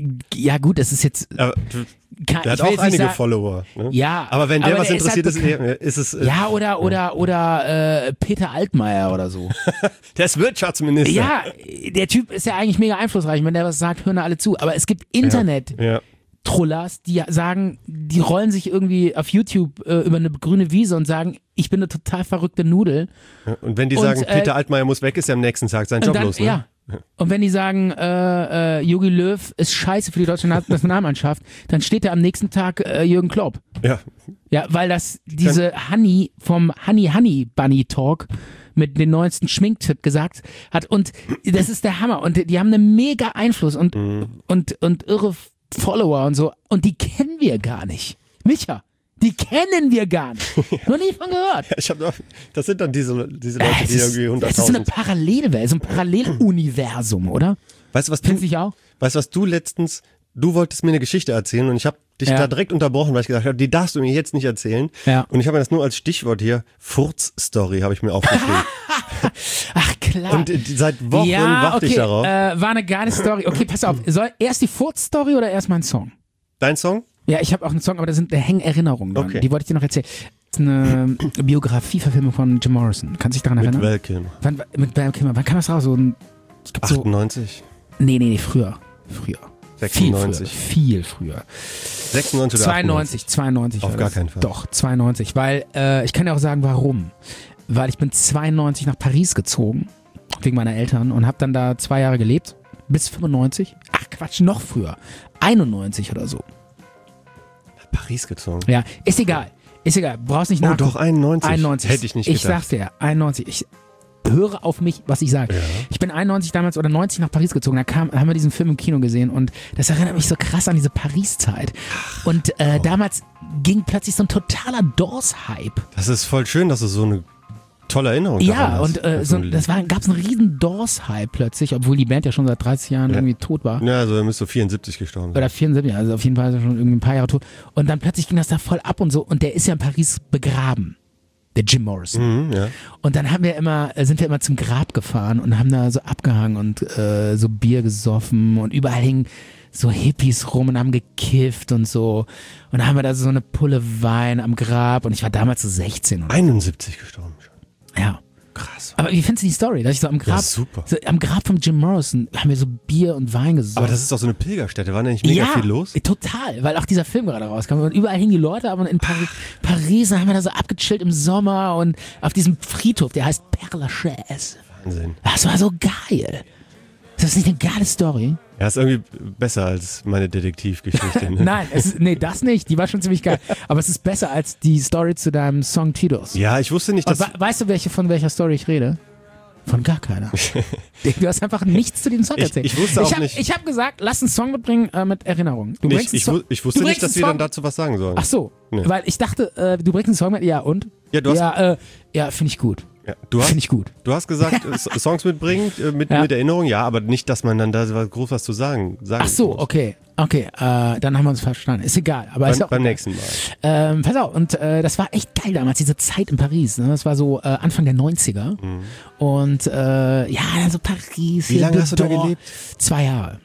ja gut, das ist jetzt, Aber du, kann, der ich hat will auch jetzt nicht einige sagen- Follower. Ne? Ja, aber wenn der aber was der ist interessiert halt ist, bekannt. eher- ist es. äh, Ja, oder, oder, oder äh, Peter Altmaier oder so. Der ist Wirtschaftsminister. Ja, der Typ ist ja eigentlich mega einflussreich. Wenn der was sagt, hören da alle zu. Aber es gibt Internet-Trullers, Ja. die sagen, die rollen sich irgendwie auf YouTube äh, über eine grüne Wiese und sagen, ich bin eine total verrückte Nudel. Ja. Und wenn die Und, sagen, äh, Peter Altmaier muss weg, ist er am nächsten Tag sein Und Job dann, los. Ne? ja. Und wenn die sagen, äh, äh, Jogi Löw ist scheiße für die deutsche Na- Nationalmannschaft, dann steht da am nächsten Tag äh, Jürgen Klopp. Ja. Ja, weil das diese Honey vom Honey Honey Bunny Talk mit dem neuesten Schminktipp gesagt hat und das ist der Hammer und die haben einen mega Einfluss und, und, und irre Follower und so und die kennen wir gar nicht. Micha, die kennen wir gar nicht. Noch nie von gehört. Ich hab noch, das sind dann diese, diese Leute, Es die ist, irgendwie es ist eine hunderttausend. Parallelwelt, so ein Paralleluniversum, oder? Weißt du, was du, Findest du nicht auch? weißt, du, was du letztens du wolltest mir eine Geschichte erzählen und ich habe dich Ja. da direkt unterbrochen, weil ich gesagt habe, die darfst du mir jetzt nicht erzählen. Ja. Und ich habe mir das nur als Stichwort hier, Furz-Story habe ich mir aufgeschrieben. Ach klar. Und äh, seit Wochen ja, warte okay, ich darauf. Äh, war eine geile Story. Okay, pass auf. Soll erst die Furz-Story oder erst mein Song? Dein Song? Ja, ich habe auch einen Song, aber da sind da hängen Erinnerungen dran. Okay. Die wollte ich dir noch erzählen. Das ist eine Biografie-Verfilmung von Jim Morrison. Kannst du dich daran Mit erinnern? Val Kilmer. Wann, mit Val Kilmer. Wann kam das raus? So ein, ich glaub, so, achtundneunzig, nee, nee, nee, früher. Früher. sechsundneunzig. Viel früher. Viel früher. sechsundneunzig oder zweiundneunzig, zweiundneunzig. Auf war gar das. keinen Fall. Doch, zweiundneunzig. Weil, äh, ich kann dir auch sagen, warum. Weil ich bin zweiundneunzig nach Paris gezogen, wegen meiner Eltern, und habe dann da zwei Jahre gelebt. Bis fünfundneunzig. Ach Quatsch, noch früher. einundneunzig oder so. Paris gezogen. Ja, ist egal. Ist egal. Brauchst nicht Oh, nachgucken. doch, einundneunzig. einundneunzig. Hätte ich nicht Ich gedacht. sag's dir, einundneunzig. Ich höre auf mich, was ich sage. Ja. Ich bin einundneunzig damals oder neunzig nach Paris gezogen. Da kam, haben wir diesen Film im Kino gesehen und das erinnert mich so krass an diese Paris-Zeit. Und äh, damals ging plötzlich so ein totaler Doors-Hype. Das ist voll schön, dass du so eine tolle Erinnerung daran Ja, hast. und äh, so, das war, gab's einen riesen Doors-Hype plötzlich, obwohl die Band ja schon seit dreißig Jahren Ja. irgendwie tot war. Ja, also er müsste vierundsiebzig gestorben sein. Oder vierundsiebzig, also auf jeden Fall schon irgendwie ein paar Jahre tot. Und dann plötzlich ging das da voll ab und so. Und der ist ja in Paris begraben. Der Jim Morrison. Mhm, ja. Und dann haben wir immer, äh, sind wir immer zum Grab gefahren und haben da so abgehangen und äh, so Bier gesoffen und überall hingen so Hippies rum und haben gekifft und so. Und dann haben wir da so eine Pulle Wein am Grab und ich war damals so sechzehn. Oder? einundsiebzig gestorben schon. Ja. Krass. Aber wie findest du die Story? Dass ich so am Grab, Ja, super. so am Grab von Jim Morrison haben wir so Bier und Wein gesoffen. Aber das ist doch so eine Pilgerstätte. War da nicht mega ja, viel los? Total, weil auch dieser Film gerade rauskam und überall hingen die Leute, aber in Pari Paris haben wir da so abgechillt im Sommer und auf diesem Friedhof, der heißt Père Lachaise. Wahnsinn. Das war so geil. Ist das nicht eine geile Story? Ja, ist irgendwie besser als meine Detektivgeschichte. Ne? Nein, es ist, nee, das nicht. Die war schon ziemlich geil. Aber es ist besser als die Story zu deinem Song Titus. Ja, ich wusste nicht, Und dass... we weißt du, welche, von welcher Story ich rede? Von gar keiner. Du hast einfach nichts zu dem Song Ich- erzählt. ich wusste auch hab, nicht- Ich habe gesagt, lass einen Song mitbringen äh, mit Erinnerungen. Du ich, bringst einen ich, Song- wu- ich wusste du nicht, bringst dass wir einen dann Song- dazu was sagen sollen. Ach so, Nee. weil ich dachte, äh, du bringst einen Song mit. Ja, und? Ja, du hast, ja, äh, ja finde ich gut. ja, du hast, Finde ich gut. du hast gesagt, äh, S- Songs mitbringen äh, mit, Ja. mit Erinnerung, ja, aber nicht, dass man dann da was- groß was zu sagen, sagen Ach so, muss. okay. Okay, äh, dann haben wir uns verstanden. Ist egal. Aber ist Beim, auch beim egal. nächsten Mal. Ähm, pass auf, und äh, das war echt geil damals, diese Zeit in Paris. Ne? Das war so äh, Anfang der neunziger. Mhm. Und äh, ja, also Paris. Wie hier, lange hast du da Dor- gelebt? Zwei Jahre.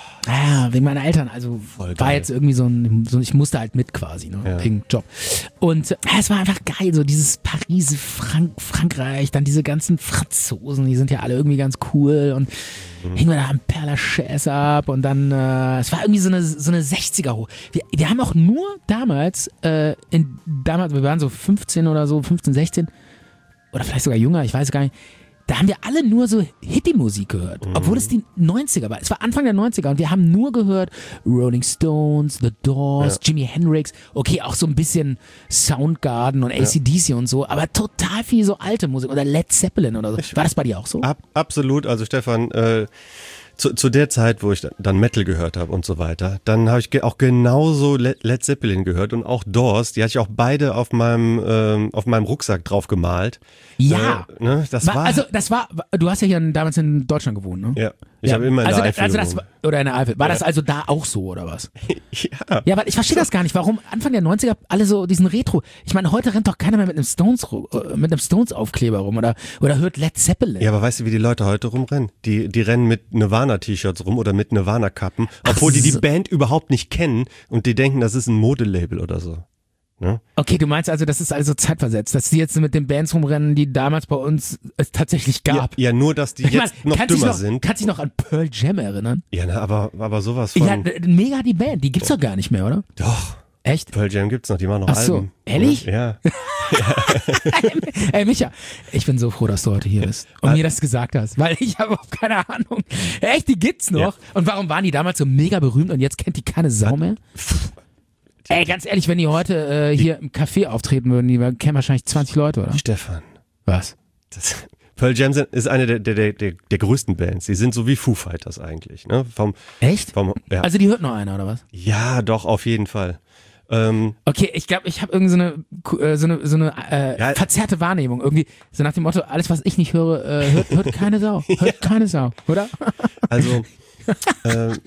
Ja, wegen meiner Eltern. Also Voll war geil. jetzt irgendwie so ein, so, ich musste halt mit quasi, ne? Ja. Wegen Job. Und äh, es war einfach geil, so dieses Paris, Frank Frankreich, dann diese ganzen Franzosen, die sind ja alle irgendwie ganz cool und Mhm. hingen wir da am Père Lachaise ab und dann, äh, es war irgendwie so eine, so eine sechziger hoch. Wir, wir haben auch nur damals, äh, in, damals, wir waren so fünfzehn oder so, fünfzehn, sechzehn oder vielleicht sogar jünger, ich weiß gar nicht. Da haben wir alle nur so Hippie-Musik gehört, obwohl es die neunziger war. Es war Anfang der neunziger und wir haben nur gehört Rolling Stones, The Doors, Ja. Jimi Hendrix, okay, auch so ein bisschen Soundgarden und A C D C und so, aber total viel so alte Musik oder Led Zeppelin oder so. War das bei dir auch so? Ab, absolut, also Stefan, äh, zu, zu der Zeit, wo ich dann Metal gehört habe und so weiter, dann habe ich ge auch genauso Le Led Zeppelin gehört und auch Doors, die hatte ich auch beide auf meinem, ähm, auf meinem Rucksack drauf gemalt. Ja. Äh, ne, das War, war, also das war, du hast ja hier in, damals in Deutschland gewohnt, ne? ja, ich habe immer in also, der Eifel also das gewohnt. war, oder in der Eifel. War Ja. das also da auch so oder was? Ja. Ja, aber ich verstehe das gar nicht. Warum Anfang der neunziger alle so diesen Retro. Ich meine, heute rennt doch keiner mehr mit einem Stones ru- äh, mit einem Stones Aufkleber rum oder oder hört Led Zeppelin. Ja, aber weißt du, wie die Leute heute rumrennen? Die, die rennen mit Nirvana-T-Shirts rum oder mit Nirvana-Kappen, obwohl die die so. Band überhaupt nicht kennen und die denken, das ist ein Modelabel oder so. Ne? Okay, du meinst also, das ist also zeitversetzt, dass die jetzt mit den Bands rumrennen, die damals bei uns es tatsächlich Ja, gab. ja, nur, dass die Ich jetzt mein, noch kannst dich dümmer noch, sind. Kannst dich noch an Pearl Jam erinnern? Ja, na, aber, aber sowas von... Ja, d- mega die Band, die gibt's doch gar nicht mehr, oder? Doch, Echt? Pearl Jam gibt's noch, die machen noch Ach so, Alben. ehrlich? Ja. Ey, Micha, ich bin so froh, dass du heute hier bist und mir das gesagt hast, weil ich habe auch keine Ahnung. Echt, die gibt's noch? Ja. Und warum waren die damals so mega berühmt und jetzt kennt die keine Sau mehr? Ey, ganz ehrlich, wenn die heute äh, hier im Café auftreten würden, die kennen wahrscheinlich zwanzig Leute, oder? Stefan, Was? das, Pearl Jam sind, ist eine der, der, der, der, der größten Bands. Die sind so wie Foo Fighters eigentlich. Ne? Vom, Echt? vom, ja. Also die hört nur einer, oder was? ja, doch, auf jeden Fall. Ähm, Okay, ich glaube, ich habe irgendwie so eine, äh, so eine, so eine äh, Ja. verzerrte Wahrnehmung. Irgendwie so nach dem Motto, alles, was ich nicht höre, äh, hört, hört keine Sau. Hört keine Sau, oder? also, ähm,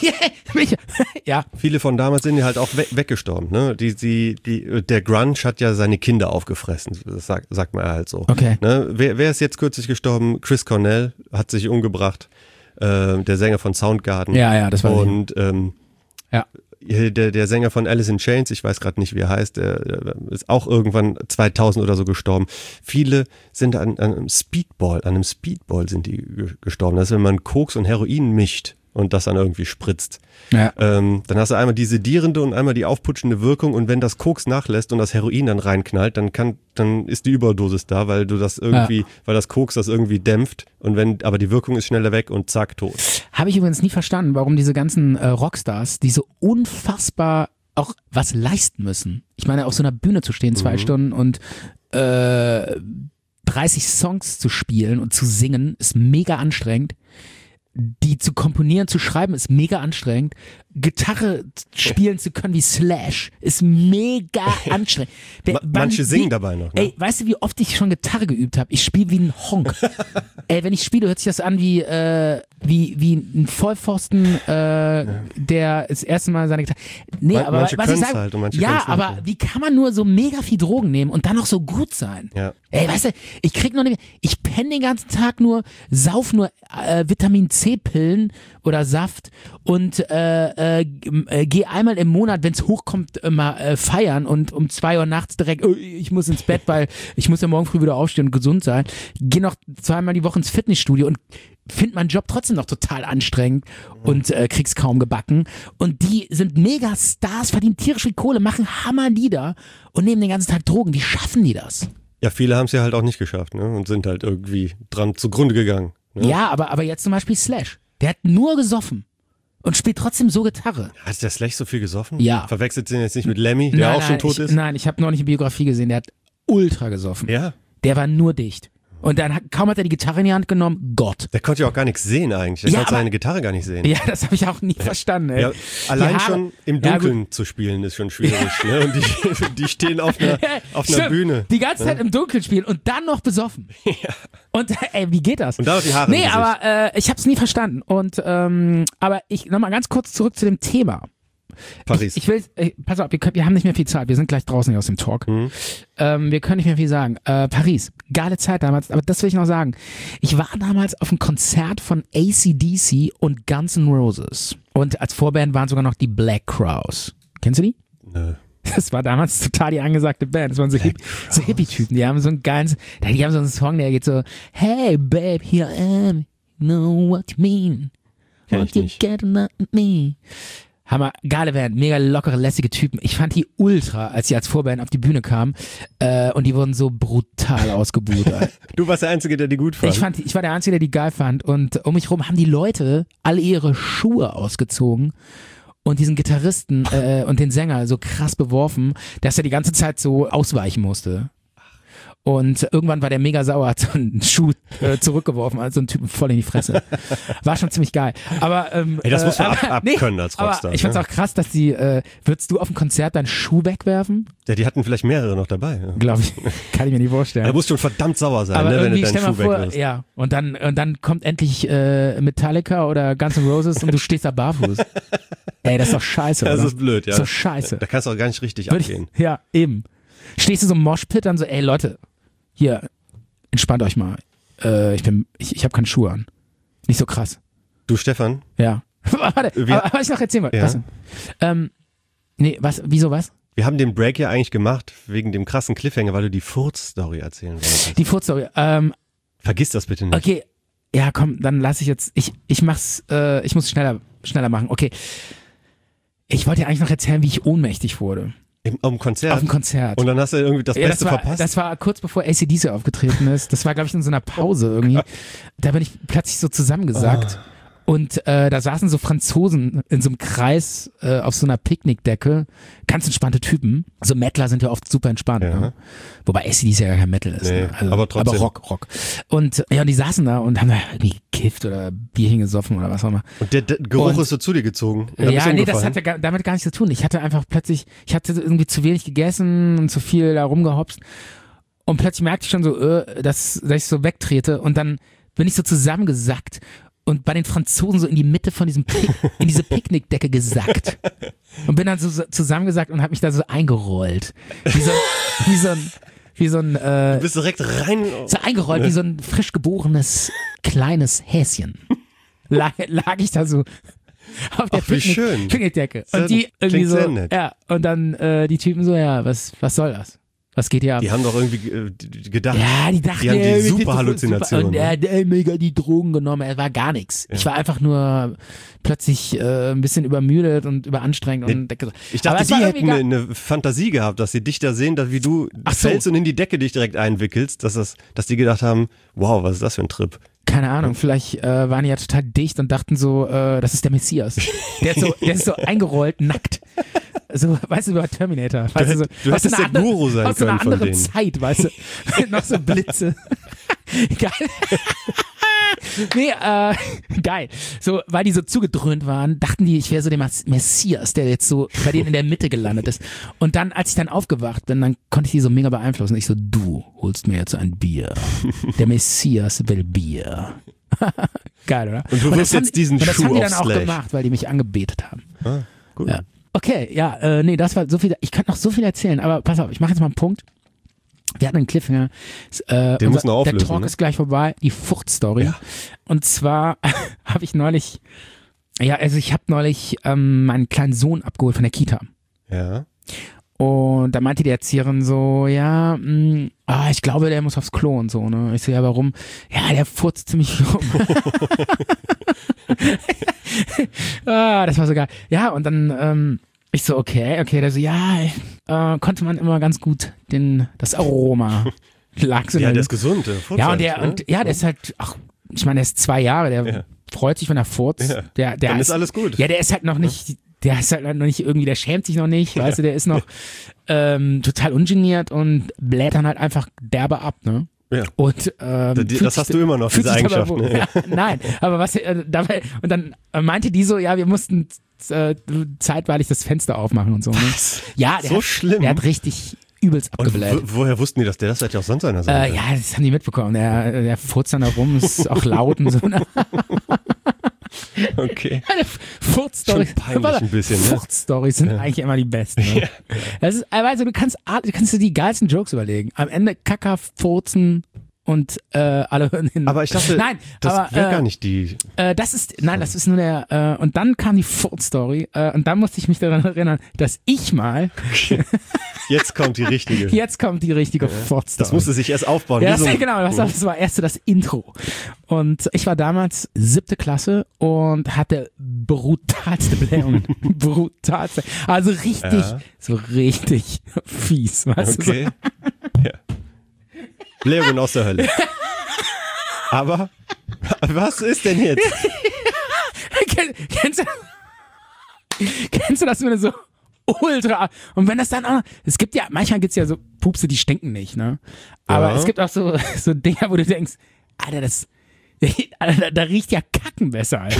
ja. viele von damals sind ja halt auch we- weggestorben. Ne? Die, die, die, der Grunge hat ja seine Kinder aufgefressen, das sagt, sagt man halt so. Okay. Ne? Wer, wer ist jetzt kürzlich gestorben? Chris Cornell hat sich umgebracht, äh, der Sänger von Soundgarden. Ja, ja, das war Und ähm, ja. der, der Sänger von Alice in Chains, ich weiß gerade nicht, wie er heißt, der, der ist auch irgendwann zweitausend oder so gestorben. Viele sind an, an einem Speedball, an einem Speedball sind die ge- gestorben. Das ist, wenn man Koks und Heroin mischt und das dann irgendwie spritzt. Ja. Ähm, dann hast du einmal die sedierende und einmal die aufputschende Wirkung und wenn das Koks nachlässt und das Heroin dann reinknallt, dann kann, dann ist die Überdosis da, weil du das irgendwie, Ja. weil das Koks das irgendwie dämpft und wenn, aber die Wirkung ist schneller weg und zack, tot. Habe ich übrigens nie verstanden, warum diese ganzen äh, Rockstars, die so unfassbar auch was leisten müssen. Ich meine, auf so einer Bühne zu stehen, zwei Mhm. Stunden und äh, dreißig Songs zu spielen und zu singen, ist mega anstrengend. Die zu komponieren, zu schreiben, ist mega anstrengend. Gitarre spielen zu können wie Slash ist mega anstrengend. Wer- Ma- wann- manche singen wie- dabei noch, ne? Ey, weißt du, wie oft ich schon Gitarre geübt habe? Ich spiele wie ein Honk. Ey, wenn ich spiele, hört sich das an wie, äh, wie, wie ein Vollpfosten, äh, der das erste Mal seine Gitarre. Nee, Man- aber manche was ich können's sage, halt und manche ja, können's nicht, aber ja. wie kann man nur so mega viel Drogen nehmen und dann noch so gut sein? Ja. Ey, weißt du, ich krieg noch nicht, ich penne den ganzen Tag nur, sauf nur äh, Vitamin C-Pillen oder Saft und äh, äh, g- äh, gehe einmal im Monat, wenn es hochkommt, äh, mal äh, feiern und um zwei Uhr nachts direkt, oh, ich muss ins Bett, weil ich muss ja morgen früh wieder aufstehen und gesund sein. Gehe noch zweimal die Woche ins Fitnessstudio und finde meinen Job trotzdem noch total anstrengend und äh, krieg's kaum gebacken. Und die sind mega Stars, verdienen tierisch viel Kohle, machen Hammerlieder und nehmen den ganzen Tag Drogen. Wie schaffen die das? Ja, viele haben es ja halt auch nicht geschafft, ne? Und sind halt irgendwie dran zugrunde gegangen. Ne? Ja, aber, aber jetzt zum Beispiel Slash. Der hat nur gesoffen und spielt trotzdem so Gitarre. Hat der Slash so viel gesoffen? Ja. Verwechselt den jetzt nicht mit Lemmy, der nein, auch nein, schon tot ich, ist? Nein, ich habe noch nicht eine Biografie gesehen. Der hat ultra gesoffen. Ja. Der war nur dicht. Und dann hat, kaum hat er die Gitarre in die Hand genommen, Gott. Der konnte ja auch gar nichts sehen eigentlich. Der Ja, konnte aber- seine Gitarre gar nicht sehen. Ja, das habe ich auch nie verstanden. Ey. Ja, allein Die Haare- schon im Ja, Dunkeln zu spielen ist schon schwierig. Ne? Und die, die stehen auf einer, auf einer Stimmt. Bühne. Die ganze Zeit im Dunkeln spielen und dann noch besoffen. Und ey, wie geht das? Und dann noch die Haare im Nee, Gesicht. aber äh, ich habe es nie verstanden. Und ähm, aber ich nochmal ganz kurz zurück zu dem Thema. Paris. Ich, ich will, äh, pass auf, wir, können, wir haben nicht mehr viel Zeit. Wir sind gleich draußen hier aus dem Talk. Mhm. Ähm, wir können nicht mehr viel sagen. Äh, Paris, geile Zeit damals. Aber das will ich noch sagen. Ich war damals auf einem Konzert von A C D C und Guns N' Roses. Und als Vorband waren sogar noch die Black Crowes. Kennst du die? Nö. Das war damals total die angesagte Band. Das waren so, Hip, so Hippie-Typen. Die haben so einen geilen, die haben so einen Song, der geht so, hey babe, here I am, know what you mean. Kenn Want ich you nicht. get along with me. Hammer, geile Band, mega lockere, lässige Typen. Ich fand die ultra, als die als Vorband auf die Bühne kamen. Äh, und die wurden so brutal ausgebuht. Du warst der Einzige, der die gut fand. Ich fand, die- ich war der Einzige, der die geil fand. Und um mich rum haben die Leute alle ihre Schuhe ausgezogen und diesen Gitarristen äh, und den Sänger so krass beworfen, dass er die ganze Zeit so ausweichen musste. Und irgendwann war der mega sauer, hat so einen Schuh äh, zurückgeworfen, also einen Typen voll in die Fresse. War schon ziemlich geil. Aber ähm, Ey, das muss man äh, ab- aber- abkönnen als Rockstar, Aber ich fand's ne? auch krass, dass die, äh, würdest du auf dem Konzert deinen Schuh wegwerfen? ja, die hatten vielleicht mehrere noch dabei. Ja. Glaube ich, kann ich mir nicht vorstellen. Da musst schon verdammt sauer sein, Aber ne, wenn du irgendwie, deinen stell mal Schuh vor, wegwirfst. ja, und dann, und dann kommt endlich äh, Metallica oder Guns N' Roses und du stehst da barfuß. Ey, das ist doch scheiße, Das oder? ist blöd, ja. Das ist doch scheiße. Da kannst du auch gar nicht richtig Würd abgehen. Ich, ja, eben. Stehst du so im Moshpit, dann so, ey Leute, hier, entspannt euch mal. Äh, ich bin, ich, ich habe keine Schuhe an. Nicht so krass. Du, Stefan, Ja. Warte, Wir- aber, was ich noch erzählen wollte. Ja. Was denn? Ähm, nee, was, wieso was? wir haben den Break ja eigentlich gemacht wegen dem krassen Cliffhanger, weil du die Furz-Story erzählen wolltest. Die Furzstory. Ähm, Vergiss das bitte nicht. okay, ja komm, dann lasse ich jetzt, ich, ich mach's, äh, ich muss schneller, schneller machen. Okay. Ich wollte dir eigentlich noch erzählen, wie ich ohnmächtig wurde. Im, am Konzert. Auf dem Konzert. Und dann hast du irgendwie das Ja, Beste das war, verpasst. das war kurz bevor A C D C aufgetreten ist. Das war, glaube ich, in so einer Pause irgendwie. Da bin ich plötzlich so zusammengesackt. Ah. Und äh, da saßen so Franzosen in so einem Kreis äh, auf so einer Picknickdecke. Ganz entspannte Typen. So Mettler sind ja oft super entspannt. Ja. Ne? Wobei A C D C ja kein Metal ist. Nee, ne? also, aber trotzdem. Aber Rock, Rock. Und ja, und die saßen da und haben da irgendwie gekifft oder Bierchen gesoffen oder was auch immer. Und der, der Geruch Und- ist so zu dir gezogen. Und dann bist Ja, du nee, das umgefallen. hatte gar, damit gar nichts zu tun. Ich hatte einfach plötzlich, ich hatte irgendwie zu wenig gegessen und zu viel da rumgehopst. Und plötzlich merkte ich schon so, äh, dass, dass ich so wegtrete. Und dann bin ich so zusammengesackt und bei den Franzosen so in die Mitte von diesem Pick, in diese Picknickdecke gesackt und bin dann so zusammengesackt und habe mich da so eingerollt. Wie so, wie so ein, wie so ein, äh, Du bist direkt rein. so eingerollt wie so ein frisch geborenes kleines Häschen. Lag, lag ich da so auf der Ach, wie Picknick, schön. Picknickdecke. Sehr- Und die irgendwie klingt so, sehr nett. ja, und dann äh, die Typen so, ja, was, was soll das? Was geht hier ab? Die haben doch irgendwie äh, die- die gedacht. Ja, die dachten, Die haben die ey, wir super sind so- Halluzinationen, super- Und er hat ey, mega die Drogen genommen. Es war gar nichts. Ich war einfach nur plötzlich äh, ein bisschen übermüdet und überanstrengend. Und Ich Aber dachte, es die war hätten irgendwie eine, eine Fantasie gehabt, dass sie dich da sehen, dass wie du Ach so. fällst und in die Decke dich direkt einwickelst, dass, das, dass die gedacht haben, wow, was ist das für ein Trip? Keine Ahnung, vielleicht äh, waren die ja total dicht und dachten so, äh, das ist der Messias. Der ist so, der ist so eingerollt, nackt. So, weißt du, über Terminator. Weißt hätt- so, du aus hättest einer der anderen- Guru sein aus so einer können von anderen denen. Zeit, weißt du. Noch so Blitze. Geil. Nee, äh, geil. So, weil die so zugedröhnt waren, dachten die, ich wäre so der Mas- Messias, der jetzt so bei denen in der Mitte gelandet ist. Und dann, als ich dann aufgewacht bin, dann konnte ich die so mega beeinflussen. Ich so, du holst mir jetzt ein Bier. Der Messias will Bier. Geil, oder? Und du wirst das haben jetzt die- diesen und das Schuh haben die auf dann auch Slash. gemacht, weil die mich angebetet haben. Ah, gut. Ja. Okay, ja, äh, nee, das war so viel. Ich könnte noch so viel erzählen, aber pass auf, ich mache jetzt mal einen Punkt. Wir hatten einen Cliffhanger. Äh, Den musst du noch der auflösen, Talk ne? ist gleich vorbei. Die Furcht-Story. Und zwar habe ich neulich, ja, also ich habe neulich ähm, meinen kleinen Sohn abgeholt von der Kita. Ja. Und da meinte die Erzieherin so, ja, mh, ah, ich glaube, der muss aufs Klo und so, ne? Ich so, ja, warum? Ja, der furzt ziemlich rum. ah, das war so geil. Ja, und dann, ähm, ich so, okay, okay, der so, ja, äh, konnte man immer ganz gut den, das Aroma lag so in Ja, der der Luft. ist gesund. Der furzt Ja, und halt, der, ne? und ja, der ist halt, ach, ich meine, der ist zwei Jahre, der Ja. freut sich, wenn er furzt. Ja. Der, der Dann ist alles gut. Ja, der ist halt noch nicht, der ist halt noch nicht irgendwie, der schämt sich noch nicht, weißt du, der ist noch ähm, total ungeniert und bläht dann halt einfach derbe ab, ne? Ja. Und ähm, Das fühlt hast sich- du immer noch, fühlt diese sich dabei Eigenschaft, wohl. ne? Ja, nein, aber was äh, dabei, und dann äh, meinte die so, ja, wir mussten äh, zeitweilig das Fenster aufmachen und so. Ne? Ja, der So hat, schlimm? Der hat richtig übelst Und abgebläht. wo, woher wussten die das? Der das hätte ja auch sonst einer sein Äh, können. ja, das haben die mitbekommen. Der, der furzt dann da rum, ist auch laut und so. Ne? Okay. Furz-Stories. Schon peinlich ein bisschen, ne? Furz-Stories sind eigentlich immer die besten. Ne? Das ist, also du kannst, du kannst dir die geilsten Jokes überlegen. Am Ende Kacker, Furzen und äh, alle hören hin. Aber ich dachte, nein, das aber, wäre äh, gar nicht die. Äh, das ist, nein, das ist nur der, äh, und dann kam die Furz-Story äh, und dann musste ich mich daran erinnern, dass ich mal, Jetzt kommt die richtige. jetzt kommt die richtige Furz-Story. Das musste sich erst aufbauen. Ja, wie das, so ein- genau, das, das war erst so das Intro. Und ich war damals siebte Klasse und hatte brutalste Blähungen. brutalste. Also richtig, Ja. so richtig fies, weißt du? Okay. Ja. Blähungen aus der Hölle. Aber was ist denn jetzt? So. Kenn, kennst, du, kennst du das, wenn du so ultra, und wenn das dann auch, es gibt ja, manchmal gibt's ja so Pupse, die stinken nicht, ne? Aber Ja. es gibt auch so, so Dinger, wo du denkst, Alter, das, Alter, da, da riecht ja Kacken besser, Alter.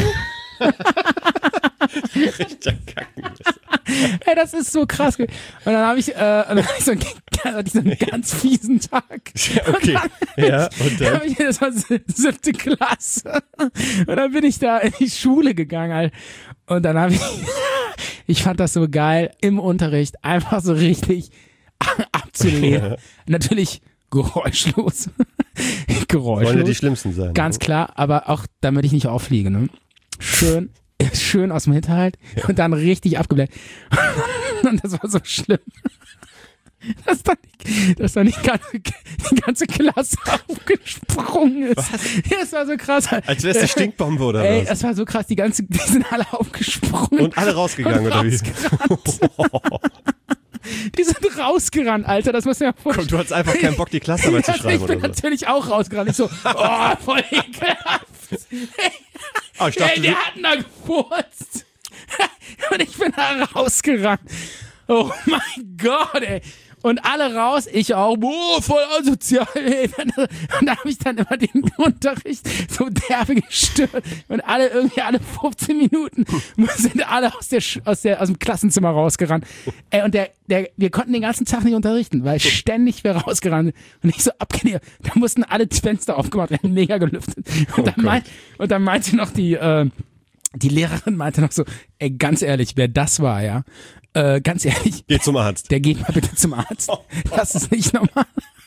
Ey, das ist so krass. Und dann habe ich, äh, und dann hab ich, so einen, hatte ich so einen ganz fiesen Tag. Okay. Ja, und Dann dann? hab ich, das war sie- siebte Klasse. Und dann bin ich da in die Schule gegangen. Halt. Und dann habe ich, ich fand das so geil, im Unterricht einfach so richtig abzuleeren. Natürlich geräuschlos. geräuschlos. Wollen ja die schlimmsten sein. Ganz ne? klar, aber auch damit ich nicht auffliege, ne? Schön, schön aus dem Hinterhalt und dann richtig abgebläht. Und das war so schlimm. Dass dann die, dass dann die, ganze, die ganze Klasse aufgesprungen ist. Ja, das war so krass. Als wär's die Stinkbombe oder Ey, was? das war so krass. Die, ganze, die sind alle aufgesprungen. Und alle rausgegangen, und oder wie? rausgerannt. Die sind rausgerannt, Alter. Das muss ja Komm, du hattest einfach keinen Bock, die Klassenarbeit zu Ja, schreiben ich bin oder so. natürlich auch rausgerannt. Ich so, oh, voll ekelhaft. Ah, ich dachte, Ey, der hat da gefurzt. Und ich bin da rausgerannt. Oh mein Gott, ey. und alle raus, ich auch, boah, voll asozial. Und da habe ich dann immer den Unterricht so derbe gestört und alle irgendwie alle fünfzehn Minuten sind alle aus der aus der aus dem Klassenzimmer rausgerannt. Ey, und der der wir konnten den ganzen Tag nicht unterrichten, weil ständig wir rausgerannt und ich so abgelehnt. Da mussten alle die Fenster aufgemacht werden, mega gelüftet. Und, Oh dann, mein, und dann meinte noch die äh, die Lehrerin meinte noch so, ey, ganz ehrlich, wer das war, ja, äh, ganz ehrlich, Geh zum Arzt. der geht mal bitte zum Arzt. Das ist nicht normal.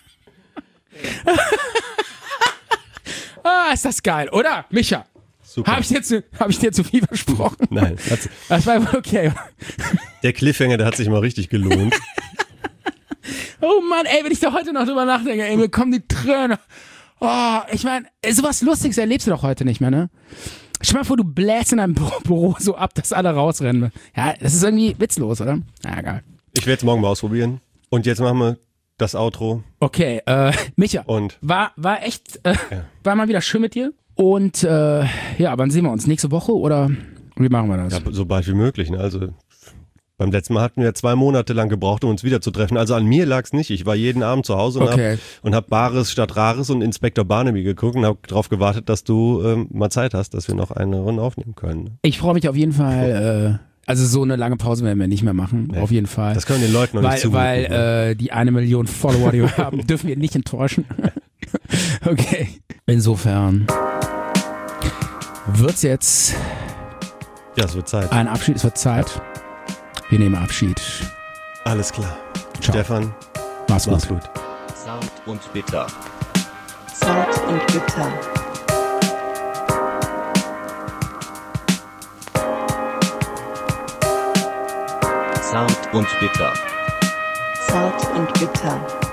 Ah, ist das geil, oder? Micha, Super. habe ich, dir zu- hab ich dir zu viel versprochen? Nein, hat's- Das war wohl okay. der Cliffhanger, der hat sich mal richtig gelohnt. Oh Mann, ey, wenn ich da heute noch drüber nachdenke, ey, mir kommen die Tränen. Oh, ich meine, sowas Lustiges erlebst du doch heute nicht mehr, ne? Stell mal vor, du bläst in deinem Bü- Büro so ab, dass alle rausrennen. Ja, das ist irgendwie witzlos, oder? Ja, egal. Ich werde es morgen mal ausprobieren. Und jetzt machen wir das Outro. Okay, äh, Micha, Und war, war echt, äh, Ja. war mal wieder schön mit dir. Und äh, ja, wann sehen wir uns? Nächste Woche oder wie machen wir das? ja, so bald wie möglich. Ne? Also beim letzten Mal hatten wir zwei Monate lang gebraucht, um uns wieder zu treffen. Also an mir lag es nicht. Ich war jeden Abend zu Hause und Okay. habe und hab Bares statt Rares und Inspektor Barnaby geguckt und habe darauf gewartet, dass du ähm, mal Zeit hast, dass wir noch eine Runde aufnehmen können. Ich freue mich auf jeden Fall. Äh, also so eine lange Pause werden wir nicht mehr machen, Nee. auf jeden Fall. Das können wir den Leuten noch weil nicht zumuten. weil äh, die eine Million Follower, die wir haben, dürfen wir nicht enttäuschen. Okay. Insofern wird's jetzt ja, es wird Zeit. ein Abschied. Es wird Zeit. Wir nehmen Abschied. Alles klar. Ciao. Stefan, Mach's gut. mach's gut. Zart und bitter. Zart und bitter. Zart und bitter. Zart und bitter.